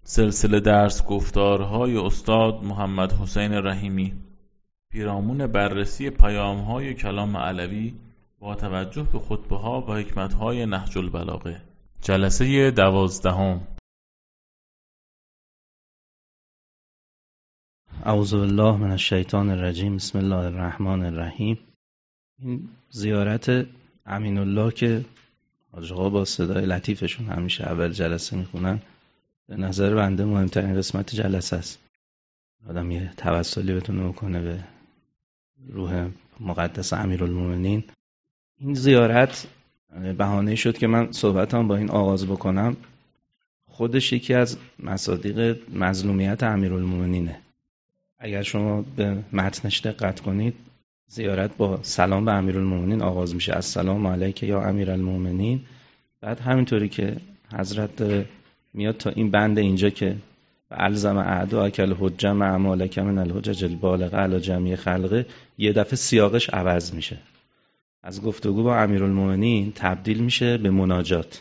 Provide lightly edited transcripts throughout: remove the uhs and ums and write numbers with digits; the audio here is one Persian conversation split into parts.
سلسله درس گفتارهای استاد محمد حسین رحیمی پیرامون بررسی پیام‌های کلام علوی با توجه به خطبه‌ها و حکمت‌های نهج البلاغه. جلسه 12. اعوذ بالله من الشیطان الرجیم. بسم الله الرحمن الرحیم. این زیارت امین الله که حاج آقا با صدای لطیفشون همیشه اول جلسه میخونن، به نظر بنده مهمترین قسمت جلسه است. آدم یه توسلی بتونه بکنه به روح مقدس امیرالمومنین. این زیارت بهانه شد که من صحبتام با این آغاز بکنم. خودش یکی از مصادیق مظلومیت امیرالمومنینه. اگر شما به متنش دقت کنید، زیارت با سلام به امیرالمومنین آغاز میشه. السلام علیک یا امیرالمومنین. بعد همینطوری که حضرت داره میاد تا این بند اینجا که الزم اعداءک الحجه مع ما لک من الحجج البالغه علی جمیع خلقه، یه دفعه سیاقش عوض میشه. از گفتگو با امیرالمومنین تبدیل میشه به مناجات.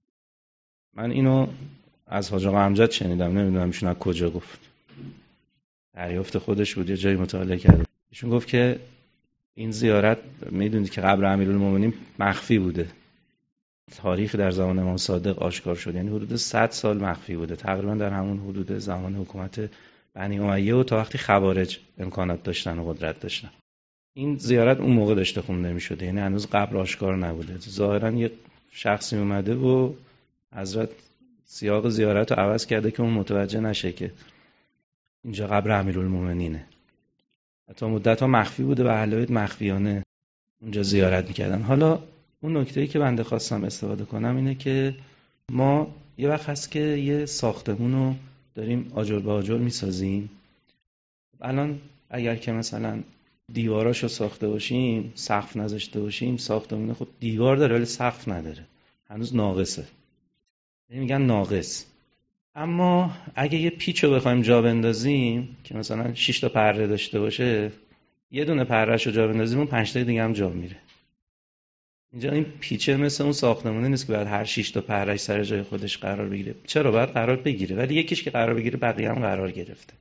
من اینو از حاج آقا امجد شنیدم، نمیدونم ایشون از کجا گفت، دریافت خودش بود یا جایی مطالعه کرد. ایشون گفت که این زیارت، میدونید که قبر امیرالمومنین مخفی بوده. تاریخ در زمان امام صادق آشکار شد، یعنی حدود 100 سال مخفی بوده، تقریبا در همون حدود زمان حکومت بنی امیه و تا وقتی خوارج امکانات داشتن و قدرت داشتن. این زیارت اون موقع داشته خونده می‌شده، یعنی هنوز قبر آشکار نبوده. ظاهرا یه شخصی اومده و حضرت سیاق زیارت رو عوض کرده که اون متوجه نشه که اینجا قبر امیرالمومنینه. حتی مدت‌ها مخفی بوده و اهل بیت مخفیانه اونجا زیارت می‌کردن. حالا اون نکته‌ای که بنده خواستم استفاده کنم اینه که ما یه وقت هست که یه ساختمون رو داریم آجر به آجر می‌سازیم. الان اگر که مثلا دیواراشو ساخته باشیم، سقف نذاشته باشیم، ساختمون خود دیوار داره ولی سقف نداره، هنوز ناقصه. یعنی میگن ناقص. اما اگه یه پیچو بخوایم جا بندازیم که مثلا 6 تا پره داشته باشه، یه دونه پرهشو جا بندازیم اون 5 تا دیگه هم جا میره. اینجا این پیچه مثل اون ساختمونه نیست که بعد هر 6 تا پرهش سر جای خودش قرار بگیره. چرا باید قرار بگیره؟ ولی یکیش که قرار بگیره بقیه هم قرار گرفته.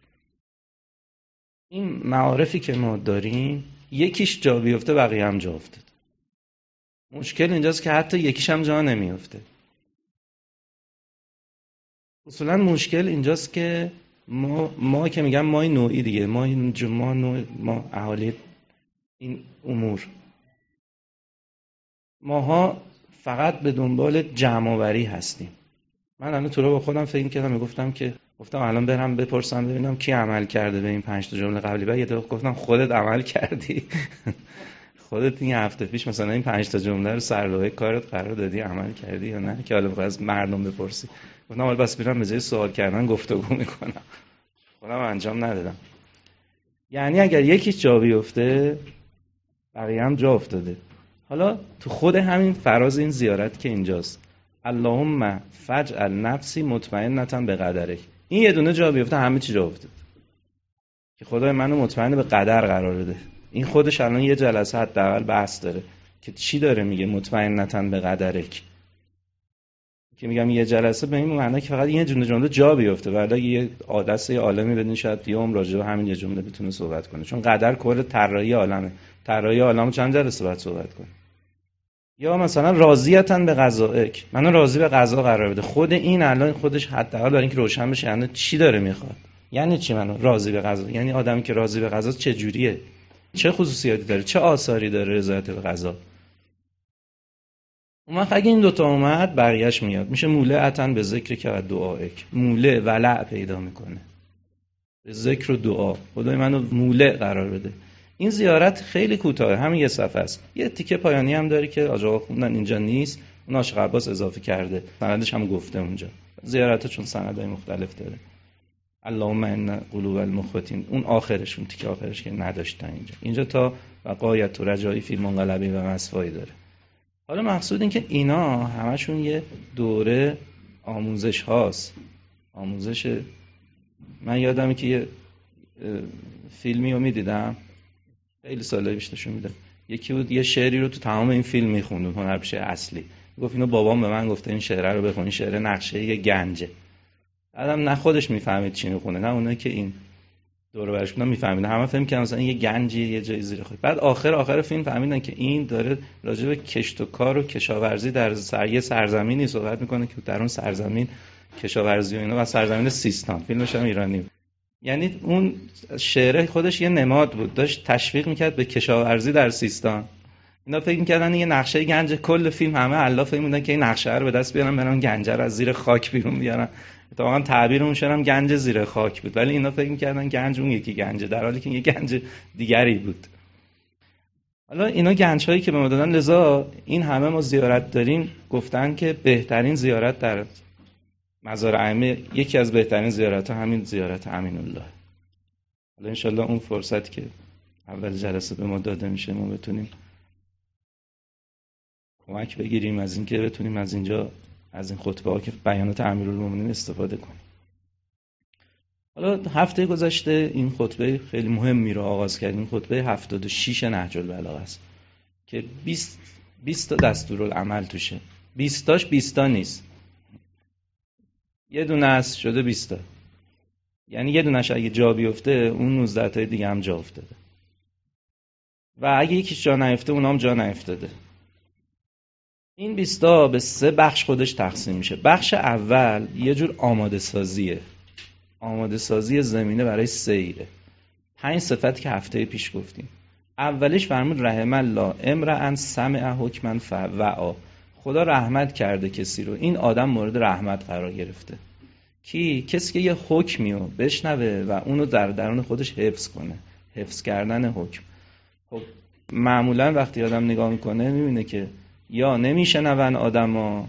این معارفی که ما داریم یکیش جا بیفته بقیه هم جا افتاد. مشکل اینجاست که حتی یکیش هم جا نمیفته. اصولا مشکل اینجاست که ما که میگم ما نوعی دیگه، ما اهالی این امور، ماها فقط به دنبال جمع آوری هستیم. من الان تو رو با خودم فکر کردم، گفتم الان برم بپرسم ببینم کی عمل کرده به این 5 تا جمله قبلی. بعد یه دفعه گفتم خودت عمل کردی. خودت این هفته پیش مثلا این 5 تا جمله رو سرلوحه کارت قرار دادی، عمل کردی یا نه؟ که حالا از مردم بپرسی. گفتم حالا بس برم به جای سوال کردن گفتگو میکنم. خودم انجام ندادم. یعنی اگر یکی جا بیفته بقیه هم جا افتاده. حالا تو خود همین فراز این زیارت که اینجاست، اللهم فجعل نفسی مطمئنة بقدرک، این یه دونه جا بیفته همه چی جا افتاد که خدای منو مطمئن به قدر قرار بده. این خودش الان یه جلسه حداقل بحث داره که چی داره میگه مطمئنة بقدرک، که میگم یه جلسه به این معنی که فقط یه جمله جا بیفته، ولی یه عادت یه عالمی بدین شاید یه عمر راجع به همین یه جمله بتونه صحبت کنه، چون قدر کل طراحی عالمه. طراحی عالمو چند جلسه بعد صحبت کنه. یا مثلا راضیتن به قضائک، منو راضی به قضا قرار بده. خود این الان خودش حداقل برای اینکه روشن بشه یعنی چی داره میخواد. یعنی چی منو راضی به قضا؟ یعنی آدمی که راضی به قضا چه جوریه، چه خصوصیاتی داره، چه آثاری داره رضایت به قضا. اون وقت اگه این دوتا اومد بقیه‌اش میاد، میشه مولعتن به ذکر که و دعایک. مولع ولع پیدا میکنه به ذکر و دعا. خدای منو مولع قرار بده. این زیارت خیلی کوتاهه، همین یه صفحه است. یه تیکه پایانی هم داره که آقا خوندن اینجا نیست، اون عاشق عباس اضافه کرده، سندش هم گفته اونجا. زیارت‌ها چون سندهای مختلف داره. اللهم ان قلوب المخبتین، اون آخرش، اون تیکه آخرش که نداشتن اینجا تا وقایت و رجایی فی المنقلبی و مصفایی داره. حالا مقصود این که اینا همشون یه دوره آموزش هاست. آموزش، من یادمه که یه فیلمی رو میدیدم خیلی سالای پیش نشون میداد، یکی بود یه شعری رو تو تمام این فیلم میخوند، هنرپیشه اصلی گفت اینو بابام به من گفته این شعر رو بخون، این شعر نقشه یه گنجه. بعدم نه خودش میفهمید چی میخونه، نه اونایی که این دور و برش بودن میفهمیدن. همه فهم کردن مثلا یه گنجی یه جای زیر خاک. بعد آخر فیلم فهمیدن که این داره راجع به کشت و کار و کشاورزی در یه سرزمینی صحبت میکنه که در اون سرزمین کشاورزی و اینا، و سرزمین سیستان. فیلمش هم ایرانی بود. یعنی اون شعر خودش یه نماد بود، داشت تشویق میکرد به کشاورزی در سیستان. اینا فکر میکردن یه نقشه گنج، کل فیلم همه الا فکر می‌کردن که این نقشه رو به دست بیارن برن گنج رو از زیر خاک بیرون بیارن. اتفاقا تعبیر اون شعر هم گنج زیر خاک بود، ولی اینا فکر میکردن گنج اون یکی گنجه، در حالی که یه گنج دیگری بود. حالا اینا گنج‌هایی که به ما دادن، لذا این همه ما زیارت داریم. گفتن که بهترین زیارت در مزار ائمه، یکی از بهترین زیارت‌ها همین زیارت امین‌الله. حالا انشالله اون فرصت که اول جلسه به ما داده میشه ما بتونیم کمک بگیریم از اینکه بتونیم از اینجا، از این خطبه ها که بیانات امیرالمومنین استفاده کنیم. حالا هفته گذشته این خطبه خیلی مهمی رو آغاز کردیم. خطبه 76 نهج البلاغه است که 20 تا دستورالعمل توشه. 20 تاش 20 تا نیست، یه دونه است شده 20 تا. یعنی یه دونش اگه جا بیفته اون 19 تا دیگه هم جا افتاده، و اگه یکیش جا نیفته اونام جا نیفتاده. این 20 تا به 3 بخش خودش تقسیم میشه. بخش اول یه جور آماده سازیه، آماده سازی زمینه برای سیره. 5 صفت که هفته پیش گفتیم. اولش فرمود رحم الله امرأ سمع حکما فوعی. خدا رحمت کرده کسی رو، این آدم مورد رحمت قرار گرفته. کی؟ کسی که یه حکمی رو بشنوه و اونو در درون خودش حفظ کنه. حفظ کردن حکم. خب معمولا وقتی آدم نگاه میکنه میبینه که یا نمیشنون آدما،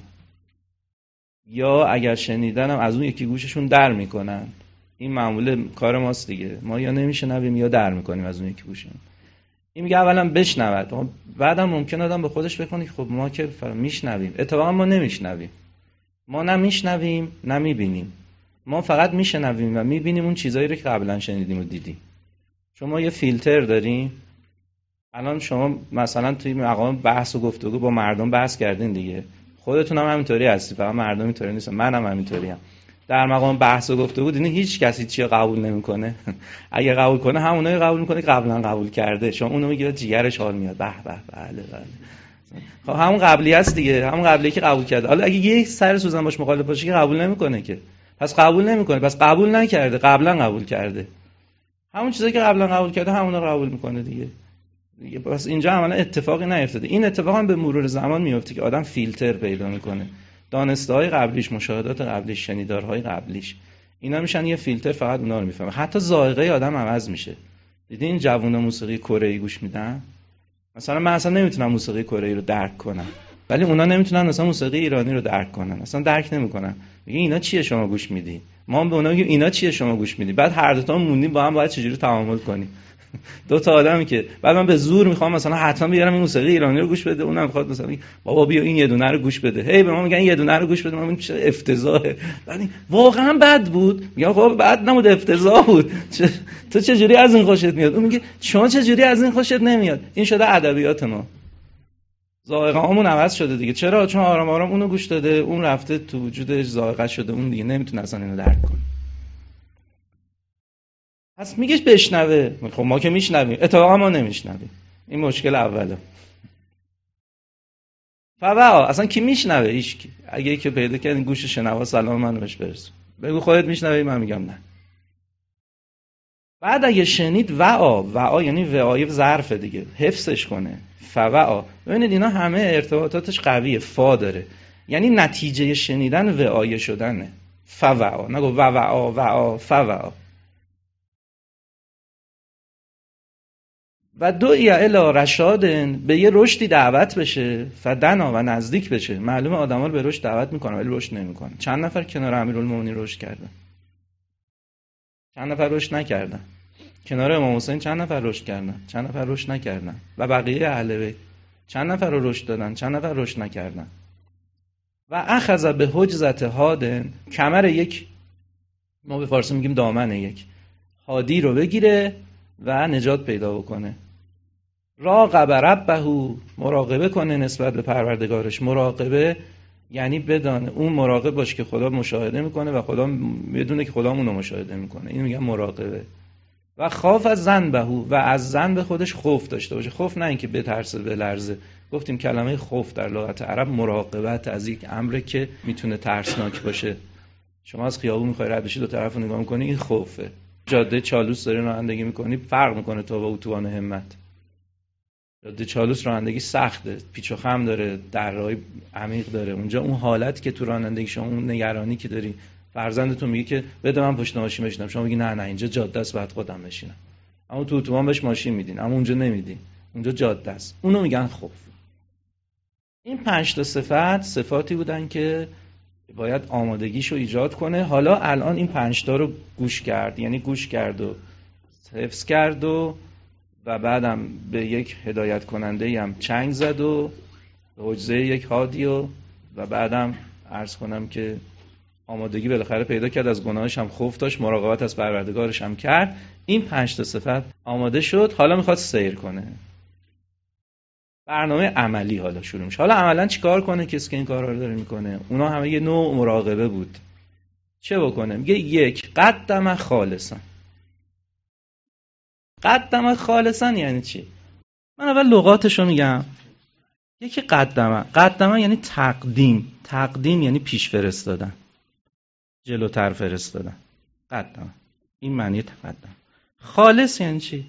یا اگر شنیدن هم از اون یکی گوششون در میکنن. این معموله کار ماست دیگه، ما یا نمیشنویم یا در میکنیم از اون یکی گوشمون. این میگه اولا بشنود، بعدم ممکن آدم به خودش بکنه که خب ما که میشنویم. اتفاقا ما نمیشنویم، ما نه میشنویم نه میبینیم، ما فقط میشنویم و میبینیم اون چیزایی رو که قبلا شنیدیم و دیدیم. شما یه فیلتر دارین. الان شما مثلا توی مقام بحث و گفتگو با مردم بحث کردین دیگه، خودتون هم همینطوری هستی، فقط مردم اینطوری نیستن، منم همینطوریم. در مقام بحث و گفتگو دیدین هیچ کسی چیو قبول نمیکنه. اگه قبول کنه همونایی قبول میکنه که قبلا قبول کرده. شما اونو میگید جیگرش حال میاد، به به بله. خب همون قبلی است دیگه، همون قبلی که قبول کرده. حالا اگه یه سر سوزن باش مخالف باشه که قبول نمیکنه که، پس قبول نمیکنه، پس قبول نکرده، قبلا قبول کرده. همون چیزایی که قبلا قبول کرده همونا قبول میکنه دیگه. پس اینجا عملا اتفاقی نیفتاده. این اتفاق هم به مرور زمان میفته که آدم فیلتر پیدا میکنه. دانسته‌های قبلیش، مشاهدات قبلیش، شنیدارهای قبلیش، اینا میشن یه فیلتر، فقط اونا رو میفهمه. حتی ذائقه آدم عوض میشه. دیدین جوونا موسیقی کره‌ای گوش میدن؟ مثلا من اصلا نمیتونم موسیقی کره‌ای رو درک کنم، ولی اونا نمیتونن مثلا موسیقی ایرانی رو درک کنن، اصلا درک نمیکنن. میگه اینا چیه شما گوش میدی؟ ما هم به اونا میگیم اینا چیه شما گوش میدی. بعد هر دو تا موندیم با هم باید چجوری تعامل کنیم. دو تا آدمی که بعد من به زور میخوام مثلا حتما بیارم این موسیقی ایرانی رو گوش بده، اونم میخواد مثلا بابا بیا این یه دونه رو گوش بده، هی به ما میگن یه دونه رو گوش بده، من چه افتضاحه. یعنی واقعا بد بود. میگم خب بد نبود، افتضاح بود. تو چه جوری از این خوشت میاد؟ اون میگه شما چه جوری از این خوشت نمیاد؟ این شده ادبیات ما. ذائقه‌مون عوض شده دیگه. چرا؟ چون آرام آرام اونو گوش داده، اون رفته تو وجودش ذائقه شده، اون دیگه نمیتونه اصلا اینو درک کنه. پس میگه بشنوه. خب ما که میشنویم، اتفاقا ما نمیشنویم. این مشکل اوله. فبا اصلا کی میشنوه؟ هیچکی. اگه یکی پیدا کردین گوش شنوا سلام منو بهش برسون، بگو خودت میشنوی، من میگم نه. بعد اگه شنید وعا یعنی وعای ظرف دیگه، حفظش کنه. فوعا. ببینید اینا همه ارتباطاتش قویه، فا داره، یعنی نتیجه شنیدن وعای شدنه. فوعا، نگو وعا فوعا. و دعی الی رشادن، به یه رشدی دعوت بشه، فدنا و نزدیک بشه. معلومه آدما رو به رشد دعوت میکنه ولی رشد نمیکنه. چند نفر کنار امیرالمومنین رشد کردن؟ چند نفر رشد نکردن؟ کنار امام حسین چند نفر رشد کردن؟ چند نفر رشد نکردن؟ و بقیه اهل بیت چند نفر رو رشد دادن؟ چند نفر رشد نکردن؟ و اخذ به حجزت هادن، کمر یک، ما به فارسی میگیم دامن یک هادی رو بگیره و نجات پیدا بکنه. راقب ربه، مراقبه کنه نسبت به پروردگارش. مراقبه یعنی بدانه اون مراقب باش که خدا مشاهده میکنه و خدا بدونه که خدا اونو مشاهده میکنه. اینو میگن مراقبه. و خاف از ذنبه، و از ذنب خودش خوف داشته باشه. خوف نه اینکه بترسه بلرزه. گفتیم کلمه خوف در لغت عرب مراقبت از یک امری که میتونه ترسناک باشه. شما از خیابون میخوای رد بشی، دو طرفو نگاه میکنی، این خوفه. جاده چالوس داری رانندگی میکنی، فرق میکنه تا با اتوبان همت. جاده چالوس رانندگی سخته، پیچ و خم داره، درهای عمیق داره. اونجا اون حالت که تو رانندگی شما، اون نگرانی که داری، فرزندتون میگه که بده من پشت ماشین بشینم، شما میگی نه اینجا جاده است بعد خودم بشینم. اما تو اتوبان بهش ماشین میدین، اما اونجا نمیدین، اونجا جاده است. اونو میگن خوف. این 5 تا صفاتی بودن که باید آمادگیشو ایجاد کنه. حالا الان این 5 تا رو گوش کرد، یعنی گوش کرد و حفظ کرد و بعدم به یک هدایت کننده هم چنگ زد و به عجزه یک هادی و بعدم عرض کنم که آمادگی بالاخره پیدا کرد، از گناهش هم خوف داشت، مراقبت از پروردگارش هم کرد. این 5 تا صفت آماده شد. حالا میخواد سیر کنه. برنامه عملی حالا شروع میشه. حالا عملاً چیکار کنه کسی که این کارا رو داره میکنه؟ اونا همه یه نوع مراقبه بود. چه بکنه؟ میگه 1 قدم خالصا. قدم خالصا یعنی چی؟ من اول لغاتشو میگم. یکی قدم یعنی تقدیم یعنی پیش فرستادن، جلوتر فرستادن. قدم این معنی تقدم. خالص یعنی چی؟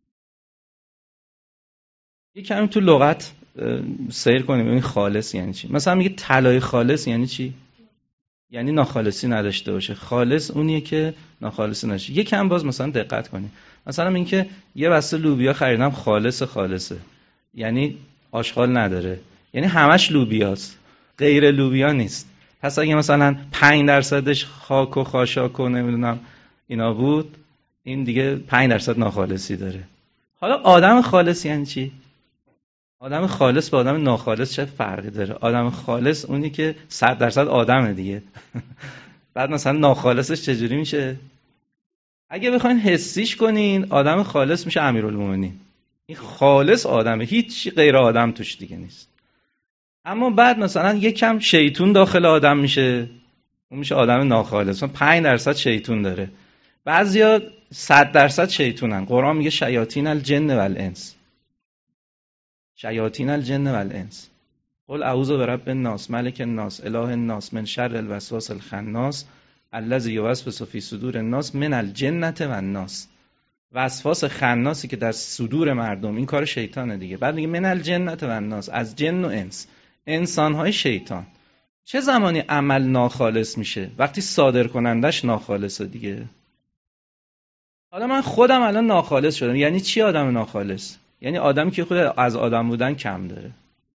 یه کمی تو لغت سیر کنیم ببین خالص یعنی چی. مثلا میگه طلای خالص یعنی چی؟ یعنی ناخالصی نداشته باشه. خالص اونیه که ناخالصی نشه. یه کم باز مثلا دقت کنیم. مثلا این که یه بسته لوبیا خریدم خالصه، یعنی آشغال نداره، یعنی همش لوبیاست، غیر لوبیا نیست. پس اگه مثلا 5% خاک و خاشاک و نمیدونم اینا بود، این دیگه 5% ناخالصی داره. حالا آدم خالص یعنی چی؟ آدم خالص با آدم ناخالص چه فرقی داره؟ آدم خالص اونی که 100% آدمه دیگه. بعد مثلا ناخالصش چجوری میشه؟ اگه بخواین حسیش کنین، آدم خالص میشه امیرالمومنین. این خالص آدمه، هیچ غیر آدم توش دیگه نیست. اما بعد مثلا یکم شیطون داخل آدم میشه، اون میشه آدم ناخالص. 5% شیطون داره. بعضیا 100% شیطونن. قرآن میگه شیاطین الجن و الانس. شیاطین الجن و الانس. قل اعوذ برب الناس ملک الناس اله الناس من شر الوسواس الخناس الذی یوسوس فی صدور الناس من الجنة و الناس. وسواس خناسی که در صدور مردم، این کار شیطانه دیگه. بعد میگه من الجنة و الناس، از جن و انس، انسانهای شیطان. چه زمانی عمل ناخالص میشه؟ وقتی صادر کنندش ناخالصه دیگه. حالا من خودم الان ناخالص شدم. یعنی چی آدم ناخالص؟ یعنی آدمی که خود از آدم بودن کم داره.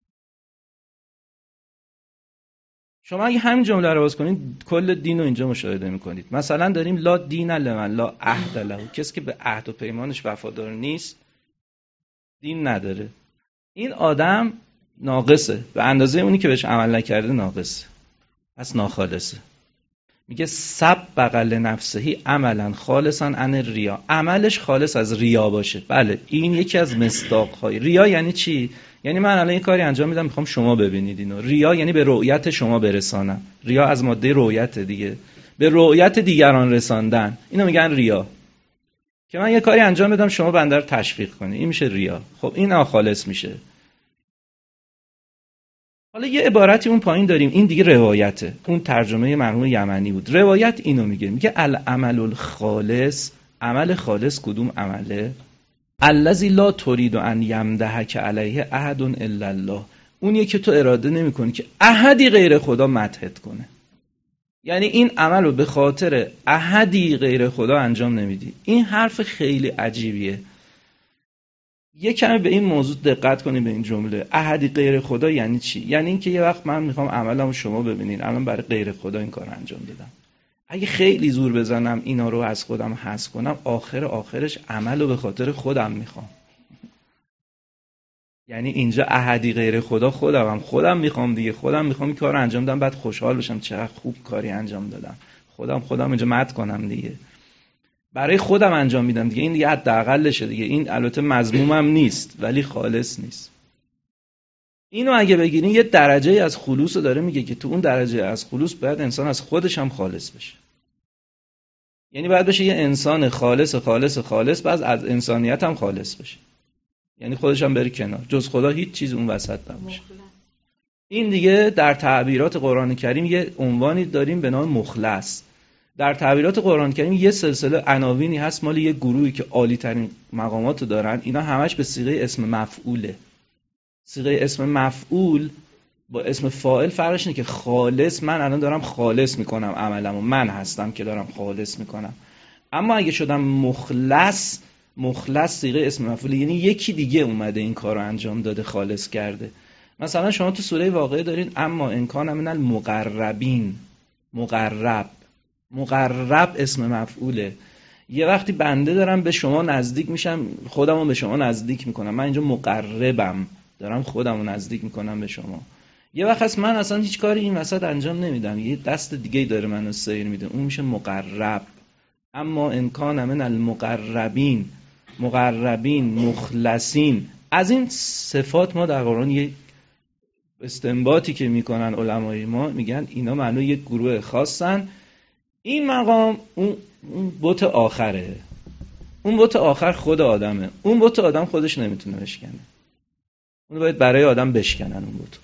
شما اگه همین جمله رو باز کنید، کل دین رو اینجا مشاهده میکنید. مثلا داریم لا دین لمن لا عهد له. کسی که به عهد و پیمانش وفادار نیست، دین نداره. این آدم ناقصه، به اندازه اونی که بهش عمل نکرده ناقصه، پس ناخالصه. میگه سبق لنفسه عملا خالصا عن الریا. عملش خالص از ریا باشه. بله این یکی از مصداق‌های ریا. یعنی چی؟ یعنی من الان این کاری انجام میدم میخوام شما ببینید اینو. ریا یعنی به رؤیت شما برسانم. ریا از ماده رؤیت دیگه، به رؤیت دیگران رساندن. اینو میگن ریا. که من یه کاری انجام بدم شما بنده رو تشویق کنی، این میشه ریا. خب این ناخالص میشه. حالا یه عبارتی اون پایین داریم، این دیگه روایته. اون ترجمه مرحوم یمنی بود. روایت اینو میگه العمل الخالص. عمل خالص کدوم عمله؟ الذی لا ترید ان یمدحک علیه احد الا الله. اونیه که تو اراده نمی‌کنی که احدی غیر خدا مدحت کنه. یعنی این عمل رو به خاطر احدی غیر خدا انجام نمیدی. این حرف خیلی عجیبیه. یه کمی به این موضوع دقت کنید، به این جمله احدی غیر خدا یعنی چی؟ یعنی اینکه یه وقت من میخوام عملمو شما ببینید، الان برای غیر خدا این کار انجام دادم. اگه خیلی زور بزنم اینا رو از خودم حذف کنم، آخرش عملو به خاطر خودم میخوام. یعنی اینجا احدی غیر خدا خودم میخوام دیگه. خودم میخوام این کارو انجام بدم، بعد خوشحال بشم چقدر خوب کاری انجام دادم. خودم اینجا مدح کنم دیگه. برای خودم انجام میدم دیگه. این دیگه حداقلشه دیگه. این البته مذمومم نیست ولی خالص نیست. اینو اگه بگیرین یه درجه از خلوص داره میگه که تو اون درجه از خلوص باید انسان از خودش هم خالص بشه. یعنی باید بشه یه انسان خالص خالص خالص، بعد از انسانیت هم خالص بشه. یعنی خودش هم بره کنار، جز خدا هیچ چیز اون وسط نباشه. این دیگه در تعبیرات قرآن کریم یه عنوانی داریم به نام مخلص. در تعبیرات قرآن کریم یه سلسله عناوینی هست مال یه گروهی که عالی ترین مقامات رو دارن. اینا همش به صیغه اسم مفعوله. صیغه اسم مفعول با اسم فاعل فرقش اینه که خالص، من الان دارم خالص میکنم عملمو، من هستم که دارم خالص میکنم. اما اگه شدم مخلص، مخلص صیغه اسم مفعول، یعنی یکی دیگه اومده این کارو انجام داده، خالص کرده. مثلا شما تو سوره واقعه دارین اما ان کان من المقربین، مقرب اسم مفعوله. یه وقتی بنده دارم به شما نزدیک میشم، خودمو به شما نزدیک میکنم، من اینجا مقربم، دارم خودمو نزدیک میکنم به شما. یه وقت هست من اصلا هیچ کاری این وسط انجام نمیدم، یه دست دیگه داره منو سیر میده، اون میشه مقرب. اما ان کان من المقربین، مقربین، مخلصین. از این صفات ما در قرآن یه استنباطی که میکنن علمای ما، میگن اینا معنی یک گروه خاصن. این مقام اون بت آخره، اون بت آخر خود آدمه. اون بت آدم خودش نمیتونه بشکنه، اون باید برای آدم بشکنن اون بت.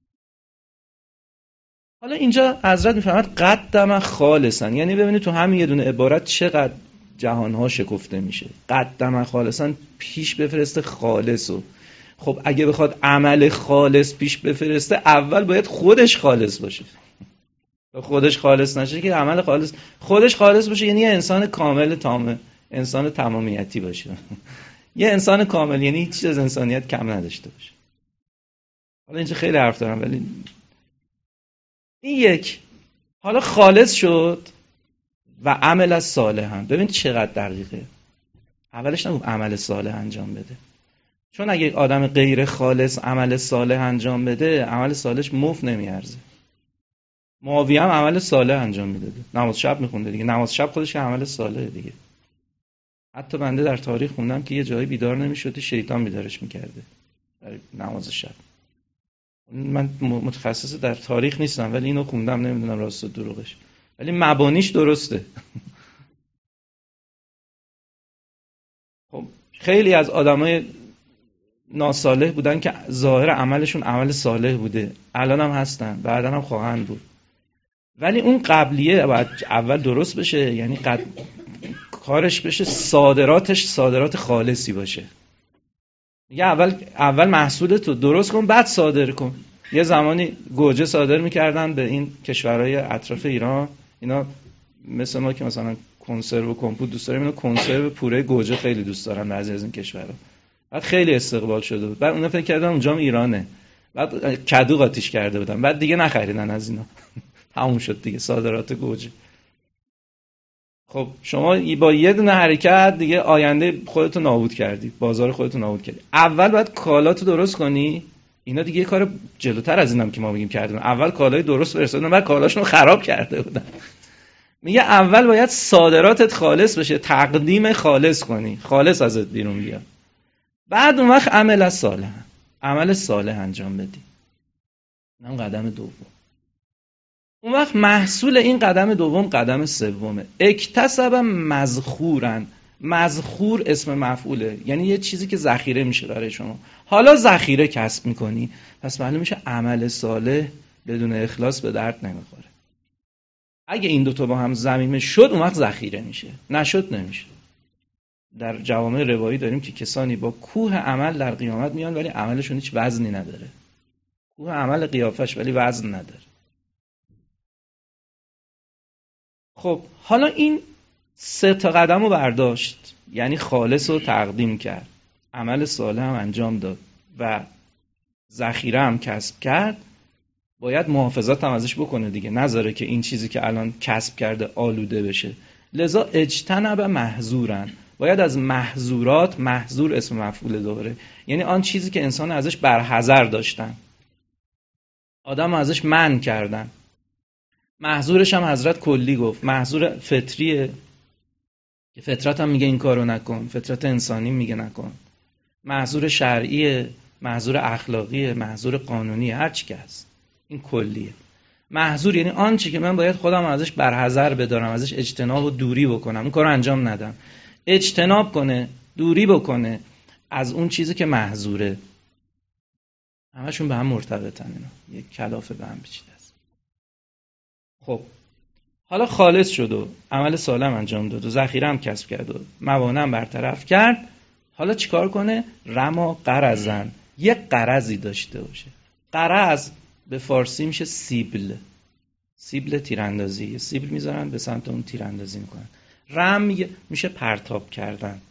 حالا اینجا حضرت میفهمد قدم خالصن، یعنی ببینید تو همین یه دونه عبارت چقدر جهانها شکفته میشه. قدم خالصن، پیش بفرسته خالصو. خب اگه بخواد عمل خالص پیش بفرسته، اول باید خودش خالص باشه. خودش خالص نشه که عمل خالص، خودش خالص باشه یعنی یه انسان کامل تامه، انسان تمامیتی باشه. یه انسان کامل یعنی هیچ چیز از انسانیت کم نداشته باشه. حالا اینجا خیلی حرف دارم ولی این یک. حالا خالص شد و عمل صالح هم. ببین چقدر دقیقه. اولش نگو عمل صالح انجام بده، چون اگه آدم غیر خالص عمل صالح انجام بده، عمل صالحش مفت نمیارزه. معاویه هم عمل صالح انجام میداده، نماز شب میخونده دیگه. نماز شب خودش که عمل صالحه دیگه. حتی بنده در تاریخ خوندم که یه جایی بیدار نمیشده، شیطان بیدارش میکرده در نماز شب. من متخصص در تاریخ نیستم ولی اینو خوندم، نمیدونم راست و دروغش، ولی مبانیش درسته. خب خیلی از آدمای ناصالح بودن که ظاهر عملشون عمل صالح بوده، الان هم هستن، بعدا هم خواهند بود. ولی اون قبلیه باید اول درست بشه، یعنی کارش بشه، صادراتش صادرات خالصی باشه. میگه اول محصولتو درست کن بعد صادر کن. یه زمانی گوجه صادر میکردن به این کشورهای اطراف ایران، اینا مثل ما که مثلا کنسرو و کمپوت دوست داریم، اینا کنسرو پوره گوجه خیلی دوست دارن بعضی از این کشورها. بعد خیلی استقبال شده بود، بعد اونا فکر کردن اونجا ایرانه، بعد کدو قاطیش کرده بودن، بعد دیگه نخریدن از اینا. تموم شد دیگه صادرات گوجه. خب شما با یه دونه حرکت دیگه آینده خودتو نابود کردی، بازار خودتو نابود کردی. اول باید کالاتو درست کنی. اینا دیگه یه کار جلوتر از اینم که ما میگیم کردن. اول کالای درست فرستادن، بعد کالاشونو خراب کرده بودن. میگه اول باید صادراتت خالص بشه، تقدیم خالص کنی، خالص ازت بیرون بیاد. بعد اون وقت عمل صالح انجام بدی. اینم قدم دوم. اون وقت محصول این قدم دوم قدم سومه. اکتسب مذخورن. مذخور اسم مفعوله، یعنی یه چیزی که ذخیره میشه برای شما. حالا ذخیره کسب میکنی، پس معلوم میشه عمل صالح بدون اخلاص به درد نمیخوره. اگه این دوتا با هم ضمیمه شد، اون وقت ذخیره میشه، نشد نمیشه. در جوامع روایی داریم که کسانی با کوه عمل در قیامت میان ولی عملشون هیچ وزنی نداره. کوه عمل قیافش ولی وزن نداره. خب حالا این 3 قدم رو برداشت، یعنی خالص رو تقدیم کرد، عمل صالح هم انجام داد و ذخیره هم کسب کرد. باید محافظت هم ازش بکنه دیگه، نذاره که این چیزی که الان کسب کرده آلوده بشه. لذا اجتنب محظورن. باید از محظورات، محظور اسم مفعول دوره، یعنی آن چیزی که انسان ازش برحذر داشتن، آدم ازش منع کردن. محظورش هم حضرت کلی گفت. محظور فطریه که فطرت هم میگه این کارو نکن، فطرت انسانی میگه نکن. محظور شرعیه محظور اخلاقیه، محظور قانونی، هر چی که هست. این کلیه. محظور یعنی آنچه که من باید خودم ازش برحذر بدارم، ازش اجتناب و دوری بکنم، اون کارو انجام ندم. اجتناب کنه، دوری بکنه از اون چیزی که محظوره. همشون به هم مرتبطن اینا. یک کلافه به هم پیچیده است. خب حالا خالص شد و عمل سالم انجام داد و ذخیره هم کسب کرد و موانع هم برطرف کرد. حالا چیکار کنه؟ رما قرضن، یک قرضی داشته باشه. قرض به فارسی میشه سیبل. سیبل تیراندازی. سیبل میذارن به سمت اون تیراندازی میکنن. رمی میشه پرتاب کردن.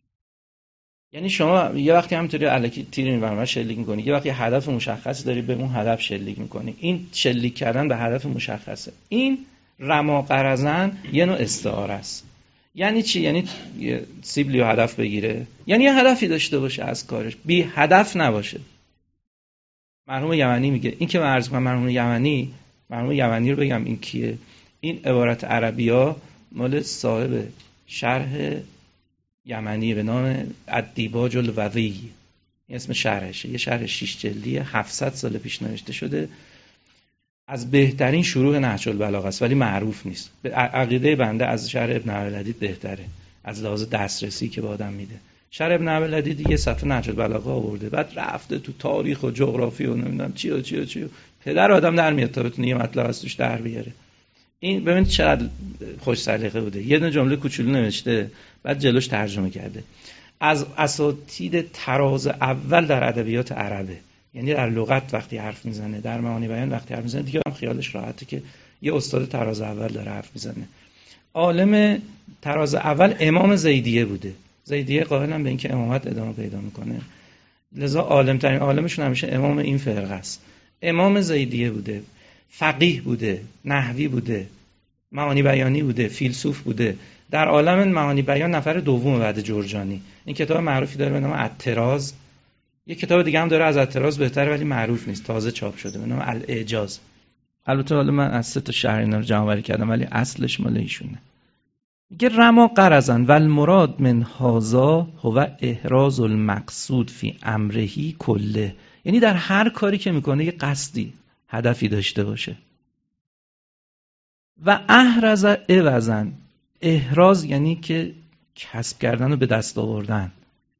یعنی شما یه وقتی همینطوری الکی تیر می‌بری و شلیک می‌کنی، یه وقتی هدف مشخصی داری به اون هدف شلیک می‌کنی. این شلیک کردن به هدف مشخصه. این رما قرضن یه نوع استعاره است. یعنی چی؟ یعنی سیبلی و هدف بگیره، یعنی یه هدفی داشته باشه از کارش، بی هدف نباشه. مرحوم یمنی میگه، این که من عرض کنم مرحوم یمنی رو بگم این کیه؟ این عبارت عربی‌ها مال صاحب شرح یمنی به نام الدیباج الووی، این اسم شرحشه. یه شرح 6 جلدیه، 700 سال پیش نوشته شده، از بهترین شروح نهج البلاغه است ولی معروف نیست. به عقیده بنده از شرح ابن عبداللطیف بهتره از لحاظ دسترسی که به آدم میده. شرح ابن عبداللطیف یه صفحه نهج البلاغه آورده، بعد رفته تو تاریخ و جغرافی و نمیدونم چی پدر آدم در میاد تا بتونه یه مطلب از توش در بیاره. این ببینید چقدر خوش سلیقه بوده. یه دونه جمله کوچولو نوشته، بعد جلوش ترجمه کرده. از اساتید طراز اول در ادبیات عربه، یعنی در لغت وقتی حرف میزنه، در معانی بیان وقتی حرف میزنه، دیگه هم خیالش راحته که یه استاد طراز اول داره حرف میزنه. عالم طراز اول امام زیدیه بوده. زیدیه قائلن به اینکه امامت ادامه پیدا میکنه، لذا عالم ترین عالمشون همیشه امام این فرقه است. امام زیدیه بوده، فقیه بوده، نحوی بوده، معانی بیانی بوده، فیلسوف بوده. در عالم معانی بیان نفر دوم بعد جرجانی. این کتاب معروفی داره به نام الطراز. یه کتاب دیگه هم داره از الطراز بهتره ولی معروف نیست، تازه چاپ شده، به نام الاعجاز. البته حالا من از 3 تا شرح اینا رو جمع‌آوری کردم ولی اصلش مال ایشونه. میگه رما قرضن و المراد من هذا هو احراز المقصود فی امرهی کله. یعنی در هر کاری که میکنه یه قصدی، هدفی داشته باشه. و احرز عوضن، احراز یعنی که کسب کردن و به دست آوردن.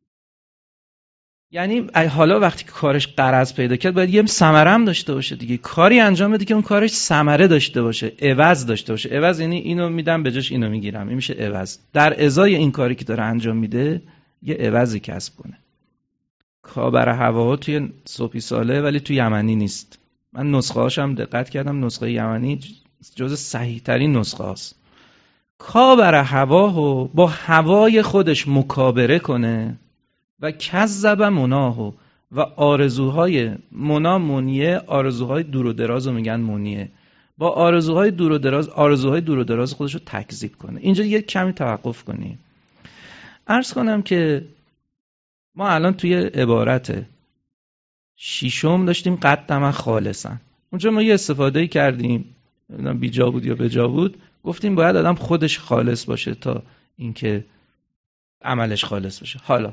یعنی حالا وقتی که کارش قرض پیدا کرد باید یه ثمره هم داشته باشه دیگه، کاری انجام بده که اون کارش ثمره داشته باشه، عوض داشته باشه. عوض یعنی اینو میدم به جاش اینو میگیرم، این میشه عوض. در ازای این کاری که داره انجام میده یه عوضی کسب کنه. کابر هوا توی صوفی ساله ولی توی یمنی نیست. من نسخه هاشم دقت کردم، نسخه یمنی جز صحیح ترین نسخه هاست. کابر هوا با هوای خودش مکابره کنه و کذب مناهو و آرزوهای منیه، آرزوهای دور و دراز رو میگن منیه، با آرزوهای دور و دراز خودش رو تکذیب کنه. اینجا یه کمی توقف کنیم. عرض کنم که ما الان توی عبارت 6 داشتیم قدم خالصا. اونجا ما یه استفاده‌ای کردیم، نمیدونم بی جا بود یا به جا بود، گفتیم باید آدم خودش خالص باشه تا اینکه عملش خالص باشه. حالا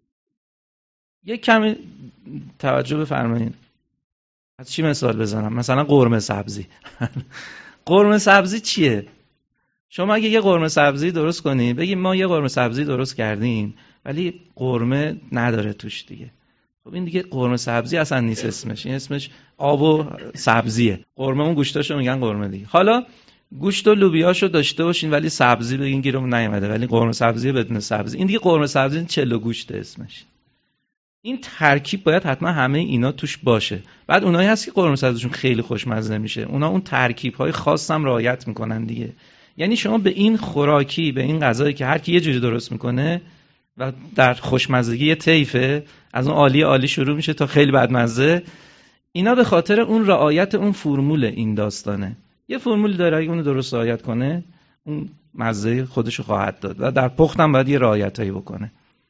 یک کمی توجه بفرمایید. از چی مثال بزنم؟ مثلا قرمه سبزی. قرمه سبزی چیه؟ شما اگه یه قرمه سبزی درست کنی، بگیم ما یه قرمه سبزی درست کردیم ولی قرمه نداره توش دیگه. خب این دیگه قرمه سبزی اصلا نیست اسمش. این اسمش آب و سبزیه. قرمه اون گوشتاشو میگن قرمه دیگه. حالا گوشت و لوبیاشو داشته باشین ولی سبزی بگین گیرمون نیومده، ولی قرمه سبزی بدون سبزی. این دیگه قرمه سبزی چلو گوشت اسمش. این ترکیب باید حتما همه اینا توش باشه. بعد اونایی هست که قرمه سبزیشون خیلی خوشمزه میشه، اونا اون ترکیب‌های خاص هم رعایت میکنن دیگه. یعنی شما به این خوراکی، به این غذایی که هر کی یه جوری درست میکنه و در خوشمزگی یه طیفه، از اون عالی شروع میشه تا خیلی بدمزه، اینا به خاطر اون رعایت اون فرمول این داستانه. یه فرمولی داره، اگه اونو درست رعایت کنه اون مزه خودشو خواهد داد و در پخت هم باید یه رعایتایی بکنه.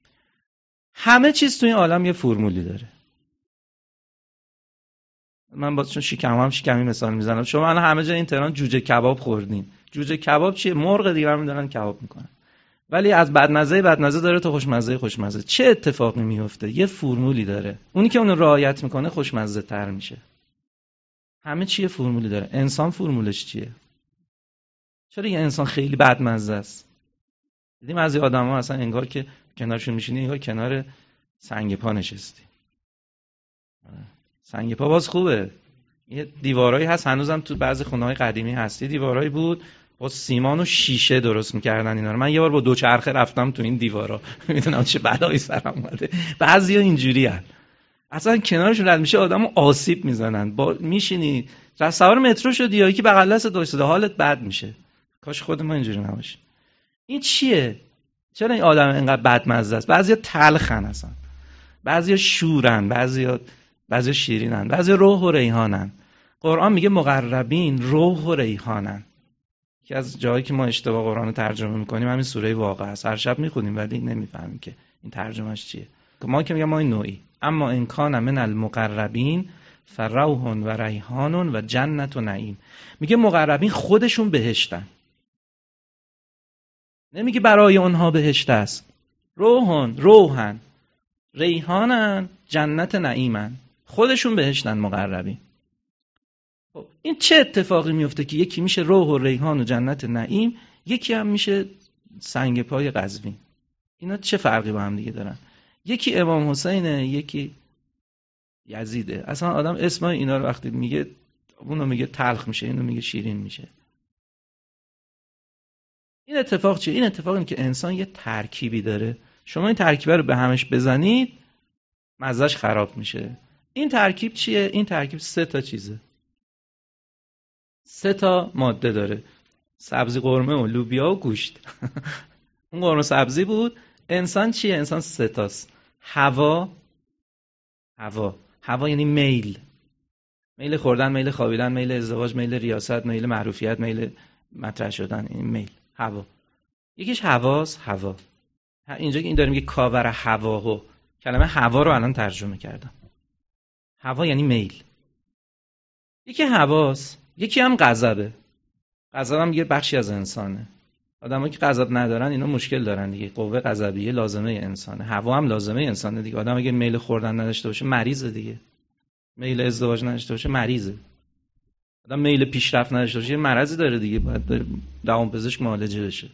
همه چیز تو این عالم یه فرمولی داره. من با چون شکمی مثال میزنم. شما الان همه جا این تهران جوجه کباب خوردین. جوجه کباب چیه؟ مرغ دیگه برمی‌دارن کباب میکنن. ولی از بدمزه داره تا خوشمزه. چه اتفاقی میفته؟ یه فرمولی داره، اونی که اون رعایت میکنه خوشمزه تر میشه. همه چی فرمولی داره. انسان فرمولش چیه؟ چرا یه انسان خیلی بدمزه است؟ دیدیم از آدم‌ها اصلا انگار که کنارشون میشینی انگار کنار سنگ پا نشستی. سنگ پا باز خوبه. یه دیوارایی هست هنوزم تو بعضی خونه‌های قدیمی هست، دیوارایی بود با سیمان و شیشه درست می‌کردن اینا رو. من یه بار با دوچرخه رفتم تو این دیوارا، میدونم چه بلایی سرم اومده. بعضیا اینجوریان، اصلا کنارشون رد میشه آدمو آسیب میزنن. با میشینی سوار مترو شدی یا یکی بغل دست وایساده حالت بد میشه. کاش خود ما اینجوری نباشیم. این چیه؟ چرا این آدم اینقدر بدمزه است؟ بعضیا تلخن اصلا، بعضیا شورن، بعضیا شیرینن، بعضیا روح و ریحانن. قرآن میگه مقربین روح و ریحانن. که از جایی که ما اشتباه قرآن رو ترجمه میکنیم همین سوره واقعه است. هر شب میخونیم ولی نمیفهمیم که این ترجمهش چیه. ما که میگم ما این نوعی، اما ان کان من المقربین فروح و ریحان و جنت و نعیم. میگه مقربین خودشون بهشتن، نمیگه برای اونها بهشت است. روحن ریحانن جنت نعیمن، خودشون بهشتن مقربین. خب این چه اتفاقی میفته که یکی میشه روح و ریحان و جنت نعیم، یکی هم میشه سنگ پای قزوین؟ اینا چه فرقی با هم دیگه دارن؟ یکی امام حسینه، یکی یزیده. اصلا آدم اسم اینا رو وقتی میگه اونو میگه تلخ میشه، اینو میگه شیرین میشه. این اتفاق چیه؟ این اتفاق اینه که انسان یه ترکیبی داره. شما این ترکیب رو به همش بزنید مزهش خراب میشه. این ترکیب چیه؟ این ترکیب 3 تا چیزه، 3 تا ماده داره: سبزی قرمه و لوبیا و گوشت. اون قرمه سبزی بود. انسان چیه؟ انسان 3 تاست: هوا یعنی میل خوردن، میل خوابیدن، میل ازدواج، میل ریاست، میل معروفیت، میل مطرح شدن. این میل هوا. یکیش هواست. هوا اینجا که این داریم میگه کاور هواهو، کلمه هوا رو الان ترجمه کردم. هوا یعنی میل. یکی هواست، یکی هم غضبه. غضب هم یه بخشی از انسانه. آدمایی که غضب ندارن اینا مشکل دارن دیگه. قوه غضبیه لازمه انسانه. هوا هم لازمه انسانه دیگه. آدم اگه میل خوردن نداشته باشه مریضه دیگه. میل ازدواج نداشته باشه مریضه. آدم میل پیشرفت نداشته باشه مرضی داره دیگه، باید روانپزشک معالجه بشه.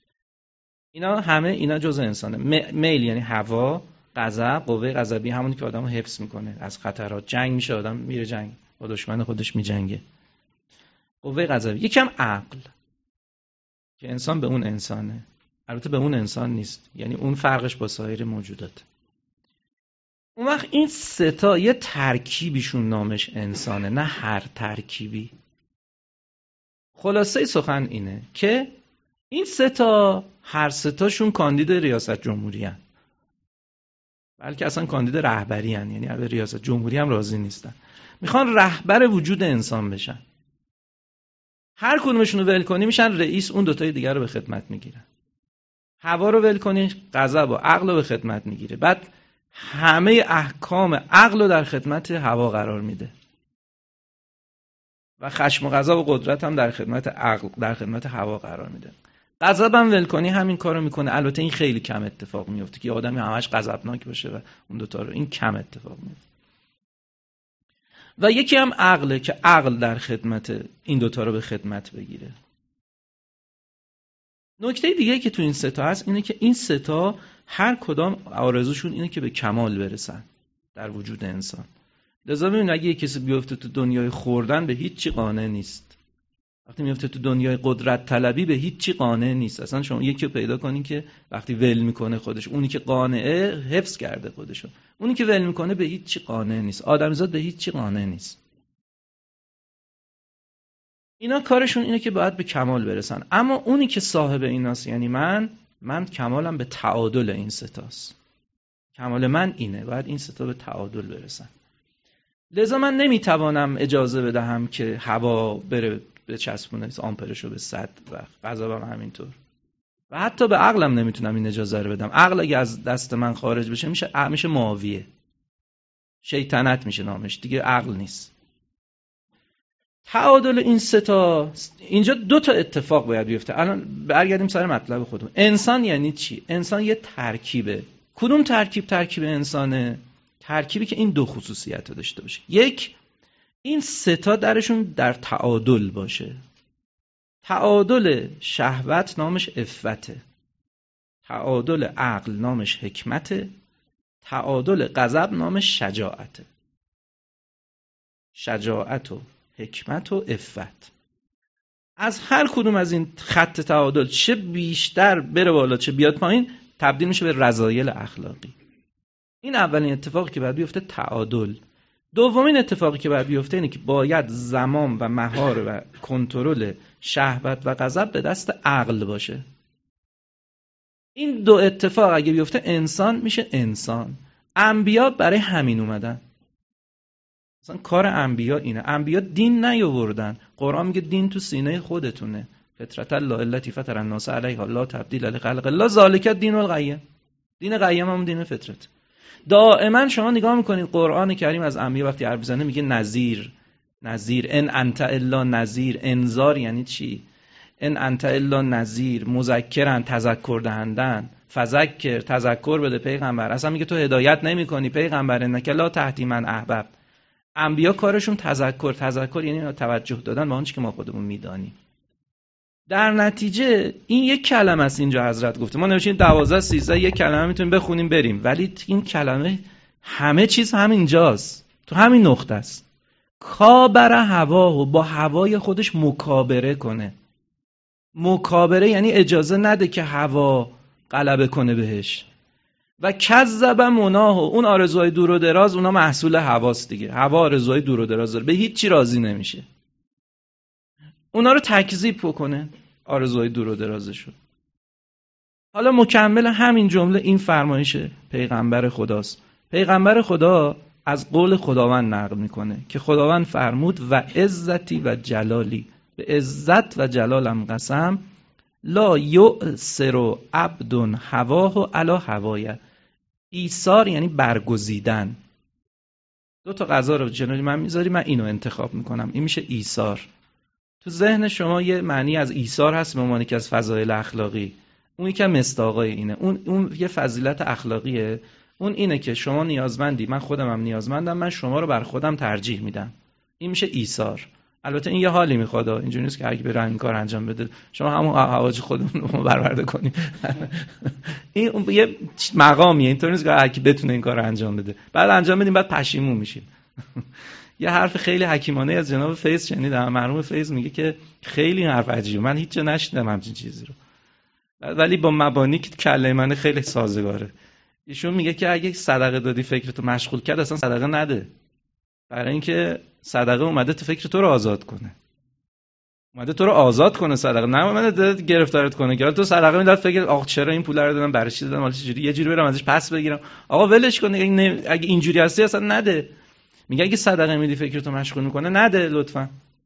اینا جزء انسانه. میل یعنی هوا، غضب، قوه غضبی همونی که آدمو حفظ میکنه از خطرات. جنگ میشه، آدم میره جنگ، با دشمن خودش میجنگه. قوه غضبی. یکم عقل که انسان به اون انسانه، البته به اون انسان نیست، یعنی اون فرقش با سایر موجودات. اون وقت این 3 تا یه ترکیبیشون نامش انسانه، نه هر ترکیبی. خلاصه سخن اینه که این 3 تا هر 3 تاشون کاندید ریاست جمهوری هن. بلکه اصلا کاندید رهبری هن، یعنی به ریاست جمهوری هم راضی نیستن، میخوان رهبر وجود انسان بشن. هر کدومشون رو ول کنی میشن رئیس، اون 2 تای دیگر رو به خدمت میگیرن. هوا رو ول کنی غضب و عقل رو به خدمت میگیره، بعد همه احکام عقل رو در خدمت هوا قرار میده و خشم و غضب و قدرت هم در خدمت عقل، در خدمت هوا قرار میده. غضب هم ول کنی همین کارو میکنه. البته این خیلی کم اتفاق میفته که آدمی همش غضبناک باشه و اون 2 تا رو، این کم اتفاق میفته. و یکی هم عقله که عقل در خدمت این 2 تا رو به خدمت بگیره. نکته دیگه که تو این 3 تا هست اینه که این 3 تا هر کدام آرزوشون اینه که به کمال برسن در وجود انسان. لذا ببین اگه کسی بیفته تو دنیای خوردن به هیچ چی قانع نیست. وقتی میفته تو دنیای قدرت طلبی به هیچ چی قانع نیست. اصلا شما یکی رو پیدا کنین که وقتی ول میکنه خودش، اونی که قانعه حفظ کرده خودشو، اونی که ول میکنه به هیچ چی قانع نیست. آدمیزاد به هیچ چی قانع نیست. اینا کارشون اینه که باید به کمال برسن. اما اونی که صاحب ایناست، یعنی من کمالم به تعادل این 3 تاست. کمال من اینه، باید این 3 تا به تعادل برسن. لذا من نمیتوانم اجازه بدهم که هوا بره به چسبونه آمپرشو به 100 و غضبم همینطور. و حتی به عقلم نمیتونم این اجازه رو بدم. عقل اگه از دست من خارج بشه میشه معاویه. شیطنت میشه نامش، دیگه عقل نیست. تعادل این سه تا، اینجا دو تا اتفاق باید بیفته. الان برگردیم سر مطلب خودمون. انسان یعنی چی؟ انسان یه ترکیبه. کدوم ترکیب انسانه؟ ترکیبی که این دو خصوصیت رو داشته باشه. یک، این سه تا درشون در تعادل باشه. تعادل شهوت نامش عفته، تعادل عقل نامش حکمته، تعادل غضب نامش شجاعته. شجاعت و حکمت و عفت. از هر کدوم از این خط تعادل چه بیشتر بره بالا چه بیاد پایین، تبدیل میشه به رذایل اخلاقی. این اولین اتفاقی که باید بیفته، تعادل. دومین اتفاقی که باید بیفته اینه که باید زمان و مهار و کنترل شهوت و غضب به دست عقل باشه. این دو اتفاق اگه بیفته انسان میشه انسان. انبیا برای همین اومدن. مثلا کار انبیا اینه. انبیا دین نیاوردن. قرآن میگه دین تو سینه خودتونه. فطرت الله التی فطر الناس علیها لا تبدیل لخلق الله ذلک الدین القیم. دین قیم هم دین فطرت. دائما شما نگاه میکنید قرآن کریم از انبیا وقتی حرف میزنه میگه نذیر ان انت الا نذیر. انذار یعنی چی؟ ان انت الا نذیر، مذکرن، تذکر دهندن. فذکر، تذکر بده پیغمبر. اصلا میگه تو هدایت نمیکنی پیغمبر، انک لا تهدی من احببت. انبیا کارشون تذکر یعنی توجه دادن به آنچه که ما خودمون میدانیم. در نتیجه این یک کلمه است اینجا حضرت گفته. ما نمیشیم 12 13 یک کلمه میتونیم بخونیم بریم، ولی این کلمه همه چیز همینجاست، تو همین نقطه است. کابر هواه، با هوای خودش مکابره کنه. مکابره یعنی اجازه نده که هوا غلبه کنه بهش. و کذب مناه، اون آرزوهای دور و دراز اونا محصول هواست دیگه. هوا آرزوهای دور و دراز داره، به هیچ چی راضی نمیشه. اونا رو تکذیب بکنه آرزوهای دور و درازشو. حالا مکمل همین جمله این فرمایش پیغمبر خداست. پیغمبر خدا از قول خداوند نقل میکنه که خداوند فرمود و عزتی و جلالی، به عزت و جلالم قسم، لا یؤثر عبد هواه علی هوایه. ایثار یعنی برگزیدن. دو تا غذا رو جلوی من میذاری، من اینو انتخاب میکنم، این میشه ایثار. تو ذهن شما یه معنی از ایثار هست به عنوان که از فضایل اخلاقی. اون یکم مصداقای اینه. اون یه فضیلت اخلاقیه. اون اینه که شما نیازمندی، من خودم هم نیازمندم، من شما رو بر خودم ترجیح میدم. این میشه ایثار. البته این یه حالی میخواد، اینجوری نیست که هر کی بره این کار انجام بده شما همون حواج خودمون رو برآورده کنید. این یه مقامیه، اینطوری نیست که هر کی بتونه این کار رو انجام بده. بعد انجام بدیم بعد پشیمون میشیم. یه حرف خیلی حکیمانه از جناب فیض شنیدم. مرحوم فیض میگه که خیلی حرف عجیبه، من هیچ جا نشنیدم همچین چیزی رو، ولی با مبانی که کله من خیلی سازگاره. ایشون میگه که اگه صدقه دادی فکرتو مشغول کرد، اصلا صدقه نده، برای اینکه صدقه اومده تو فکر تو رو آزاد کنه. اومده تو رو آزاد کنه صدقه، نه اومده گرفتارت کنه که تو صدقه میداد فکر آخ چرا این پولا رو دادم، برای چی دادم، حالا چجوری یه جوری برم ازش پس بگیرم. آقا ولش کن، اگه اینجوری هستی اصلا نده. میگه اگه صدقه میدی فکرتو مشغول میکنه نده لطفا.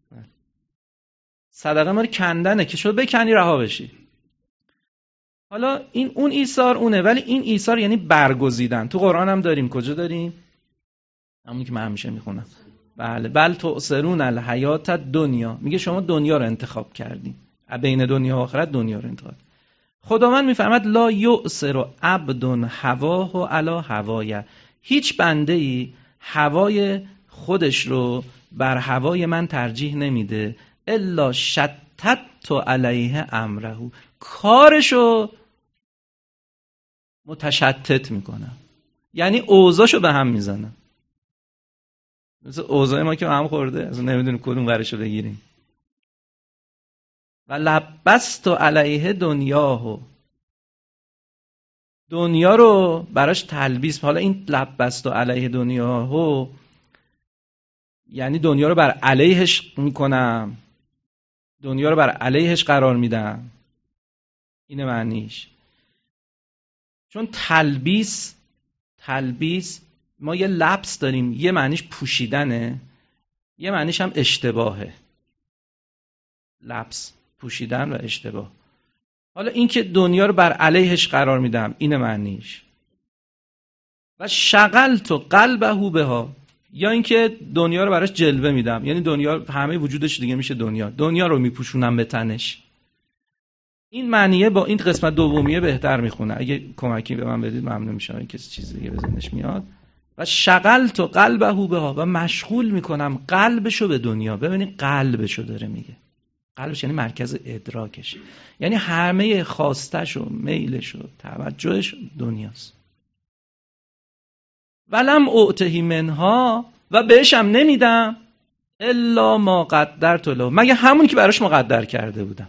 صدقه ما رو کندنه که شو بکنی رها بشی. حالا این اون ایثار اونه، ولی این ایثار یعنی برگزیدن. تو قرآن هم داریم. کجا داریم؟ همون که من همیشه میخونم. بله، بل تؤثرون الحیات الدنیا. میگه شما دنیا رو انتخاب کردین، بین دنیا و آخرت دنیا رو انتخاب. خداوند میفرماد لا یؤثر عبد هواه علی هوایه. هیچ بنده‌ای هوای خودش رو بر هوای من ترجیح نمیده، الا شتت علیه امره. کارشو متشتت میکنه، یعنی اوضاعشو به هم میزنه. مثل اوضاع ما که هم خورده، اصلا نمیدونیم کدوم ورشو بگیریم. و لبست علیه دنیاهو، دنیا رو براش تلبیس. حالا این لبست علیه دنیاهو یعنی دنیا رو بر علیهش میکنم، دنیا رو بر علیهش قرار میدم. اینه معنیش. چون تلبیس ما یه لبس داریم، یه معنیش پوشیدنه، یه معنیش هم اشتباهه. لبس، پوشیدن و اشتباه. حالا این که دنیا رو بر علیهش قرار میدم، اینه معنیش. و شغلت قلبه بها، یا اینکه دنیا رو براش جلوه میدم، یعنی دنیا همه وجودش دیگه میشه دنیا رو میپوشونم به تنش. این معنیه با این قسمت دومیه بهتر میخونه. اگه کمکی به من بدید ممنون میشم. این کسی چیز دیگه بزنش میاد. و شغلت قلبه بها، و مشغول میکنم قلبشو به دنیا. ببینید قلبشو داره میگه. قلبش یعنی مرکز ادراکش، یعنی همه خواستش و میلش و توجهش دنیاست. ولم اعطه منها، و بهشم نمیدم الا ما قدرت له، مگه همون که براش مقدر کرده بودم.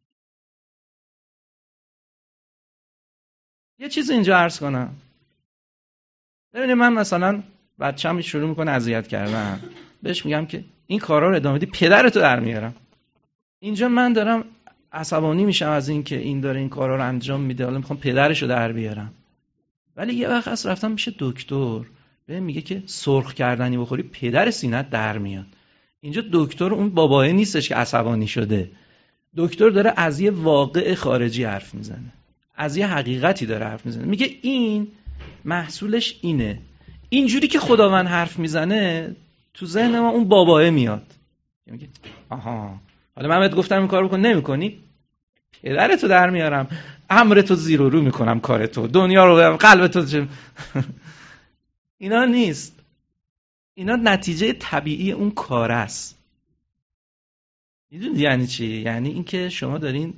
یه چیز اینجا عرض کنم. ببینید من مثلا بچه‌م شروع میکنه اذیت کردن، بهش میگم که این کارا رو ادامه بدی پدرتو در میارم. اینجا من دارم عصبانی میشم از این که این داره این کارا رو انجام میده، حالا میخوام پدرشو در بیارم. ولی یه وقت از رفتم میشه دکتر، بهم میگه که سرخ کردنی بخوری پدر سینت در میاد. اینجا دکتر اون باباه نیستش که عصبانی شده. دکتر داره از یه واقع خارجی حرف میزنه، از یه حقیقتی داره حرف میزنه. میگه این محصولش اینه. اینجوری که خداوند حرف میزنه تو ذهن ما اون باباه میاد. میگه آها حالا من بهت گفتم این کارو بکن نمیکنی، پدرتو در میارم، امرتو زیر و رو میکنم، کارتو، دنیا رو بدم، قلبتو. اینا نیست. اینا نتیجه طبیعی اون کار است. میدونید یعنی چی؟ یعنی اینکه شما دارین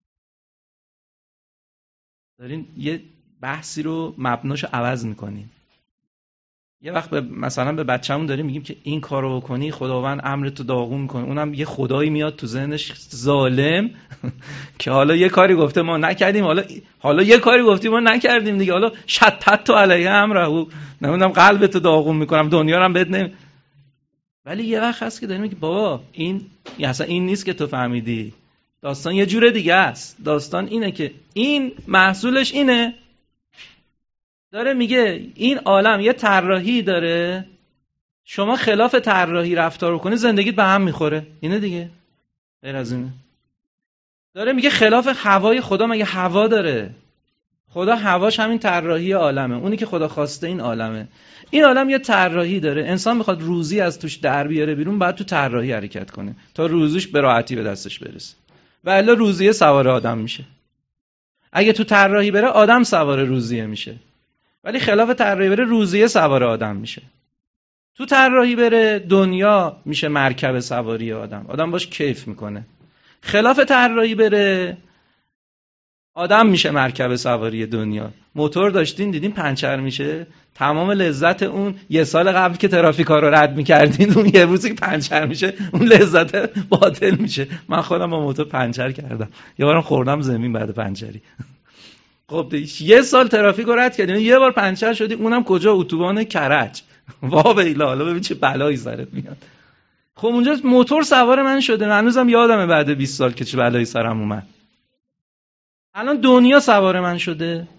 یه بحثی رو مبناشو عوض میکنین. یه وقت مثلا به بچه‌مون داریم میگیم که این کارو بکنی خداوند امرتو داغون میکنه، اونم یه خدایی میاد تو ذهنش ظالم که حالا یه کاری گفته ما نکردیم، حالا یه کاری گفتی ما نکردیم دیگه، حالا شتت تو علیه امره، نمیدونم قلبتو داغون میکنم، دنیا رو هم بد نمی. ولی یه وقت هست که داریم میگیم بابا این اصلا این نیست که تو فهمیدی، داستان یه جور دیگه است. داستان اینه که این محصولش اینه. داره میگه این عالم یه طراحی داره، شما خلاف طراحی رفتار کنی زندگیت به هم میخوره. اینه دیگه، غیر از اینه. داره میگه خلاف هوای خدا، مگه هوا داره؟ خدا هواش همین طراحی عالمه، اونی که خدا خواسته این عالمه. این عالم یه طراحی داره، انسان بخواد روزی از توش در بیاره بیرون باید تو طراحی حرکت کنه تا روزیش به راحتی به دستش برسه، و الا روزیه سوار آدم میشه. اگه تو طراحی بره آدم سوار روزیه میشه، ولی خلاف طراحی بره روزیه سوار آدم میشه. تو طراحی بره دنیا میشه مرکب سواری آدم باش کیف میکنه. خلاف طراحی بره آدم میشه مرکب سواری دنیا. موتور داشتین دیدین پنچر میشه، تمام لذت اون یه سال قبل که ترافیکا رو رد میکردین، اون یه روزی که پنچر میشه اون لذت باطل میشه. من خودم با موتور پنچر کردم، یه بارم خوردم زمین بعد پنچری. خب یه سال ترافیک رو رد کردیم، یه بار پنچر شدی، اونم کجا؟ اتوبان کرج. وا بیلا، حالا ببین چه بلایی سرت میاد. خب اونجا موتور سوار من شده، من هنوزم یادمه بعد 20 سال که چه بلایی سرم اومد. الان دنیا سوار من شده.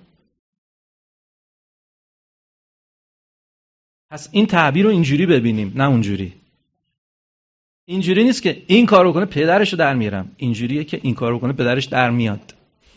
پس این تعبیر رو اینجوری ببینیم، نه اونجوری. اینجوری نیست که این کارو کنه پدرشو در میارم، اینجوریه که این کارو کنه پدرش در میاد.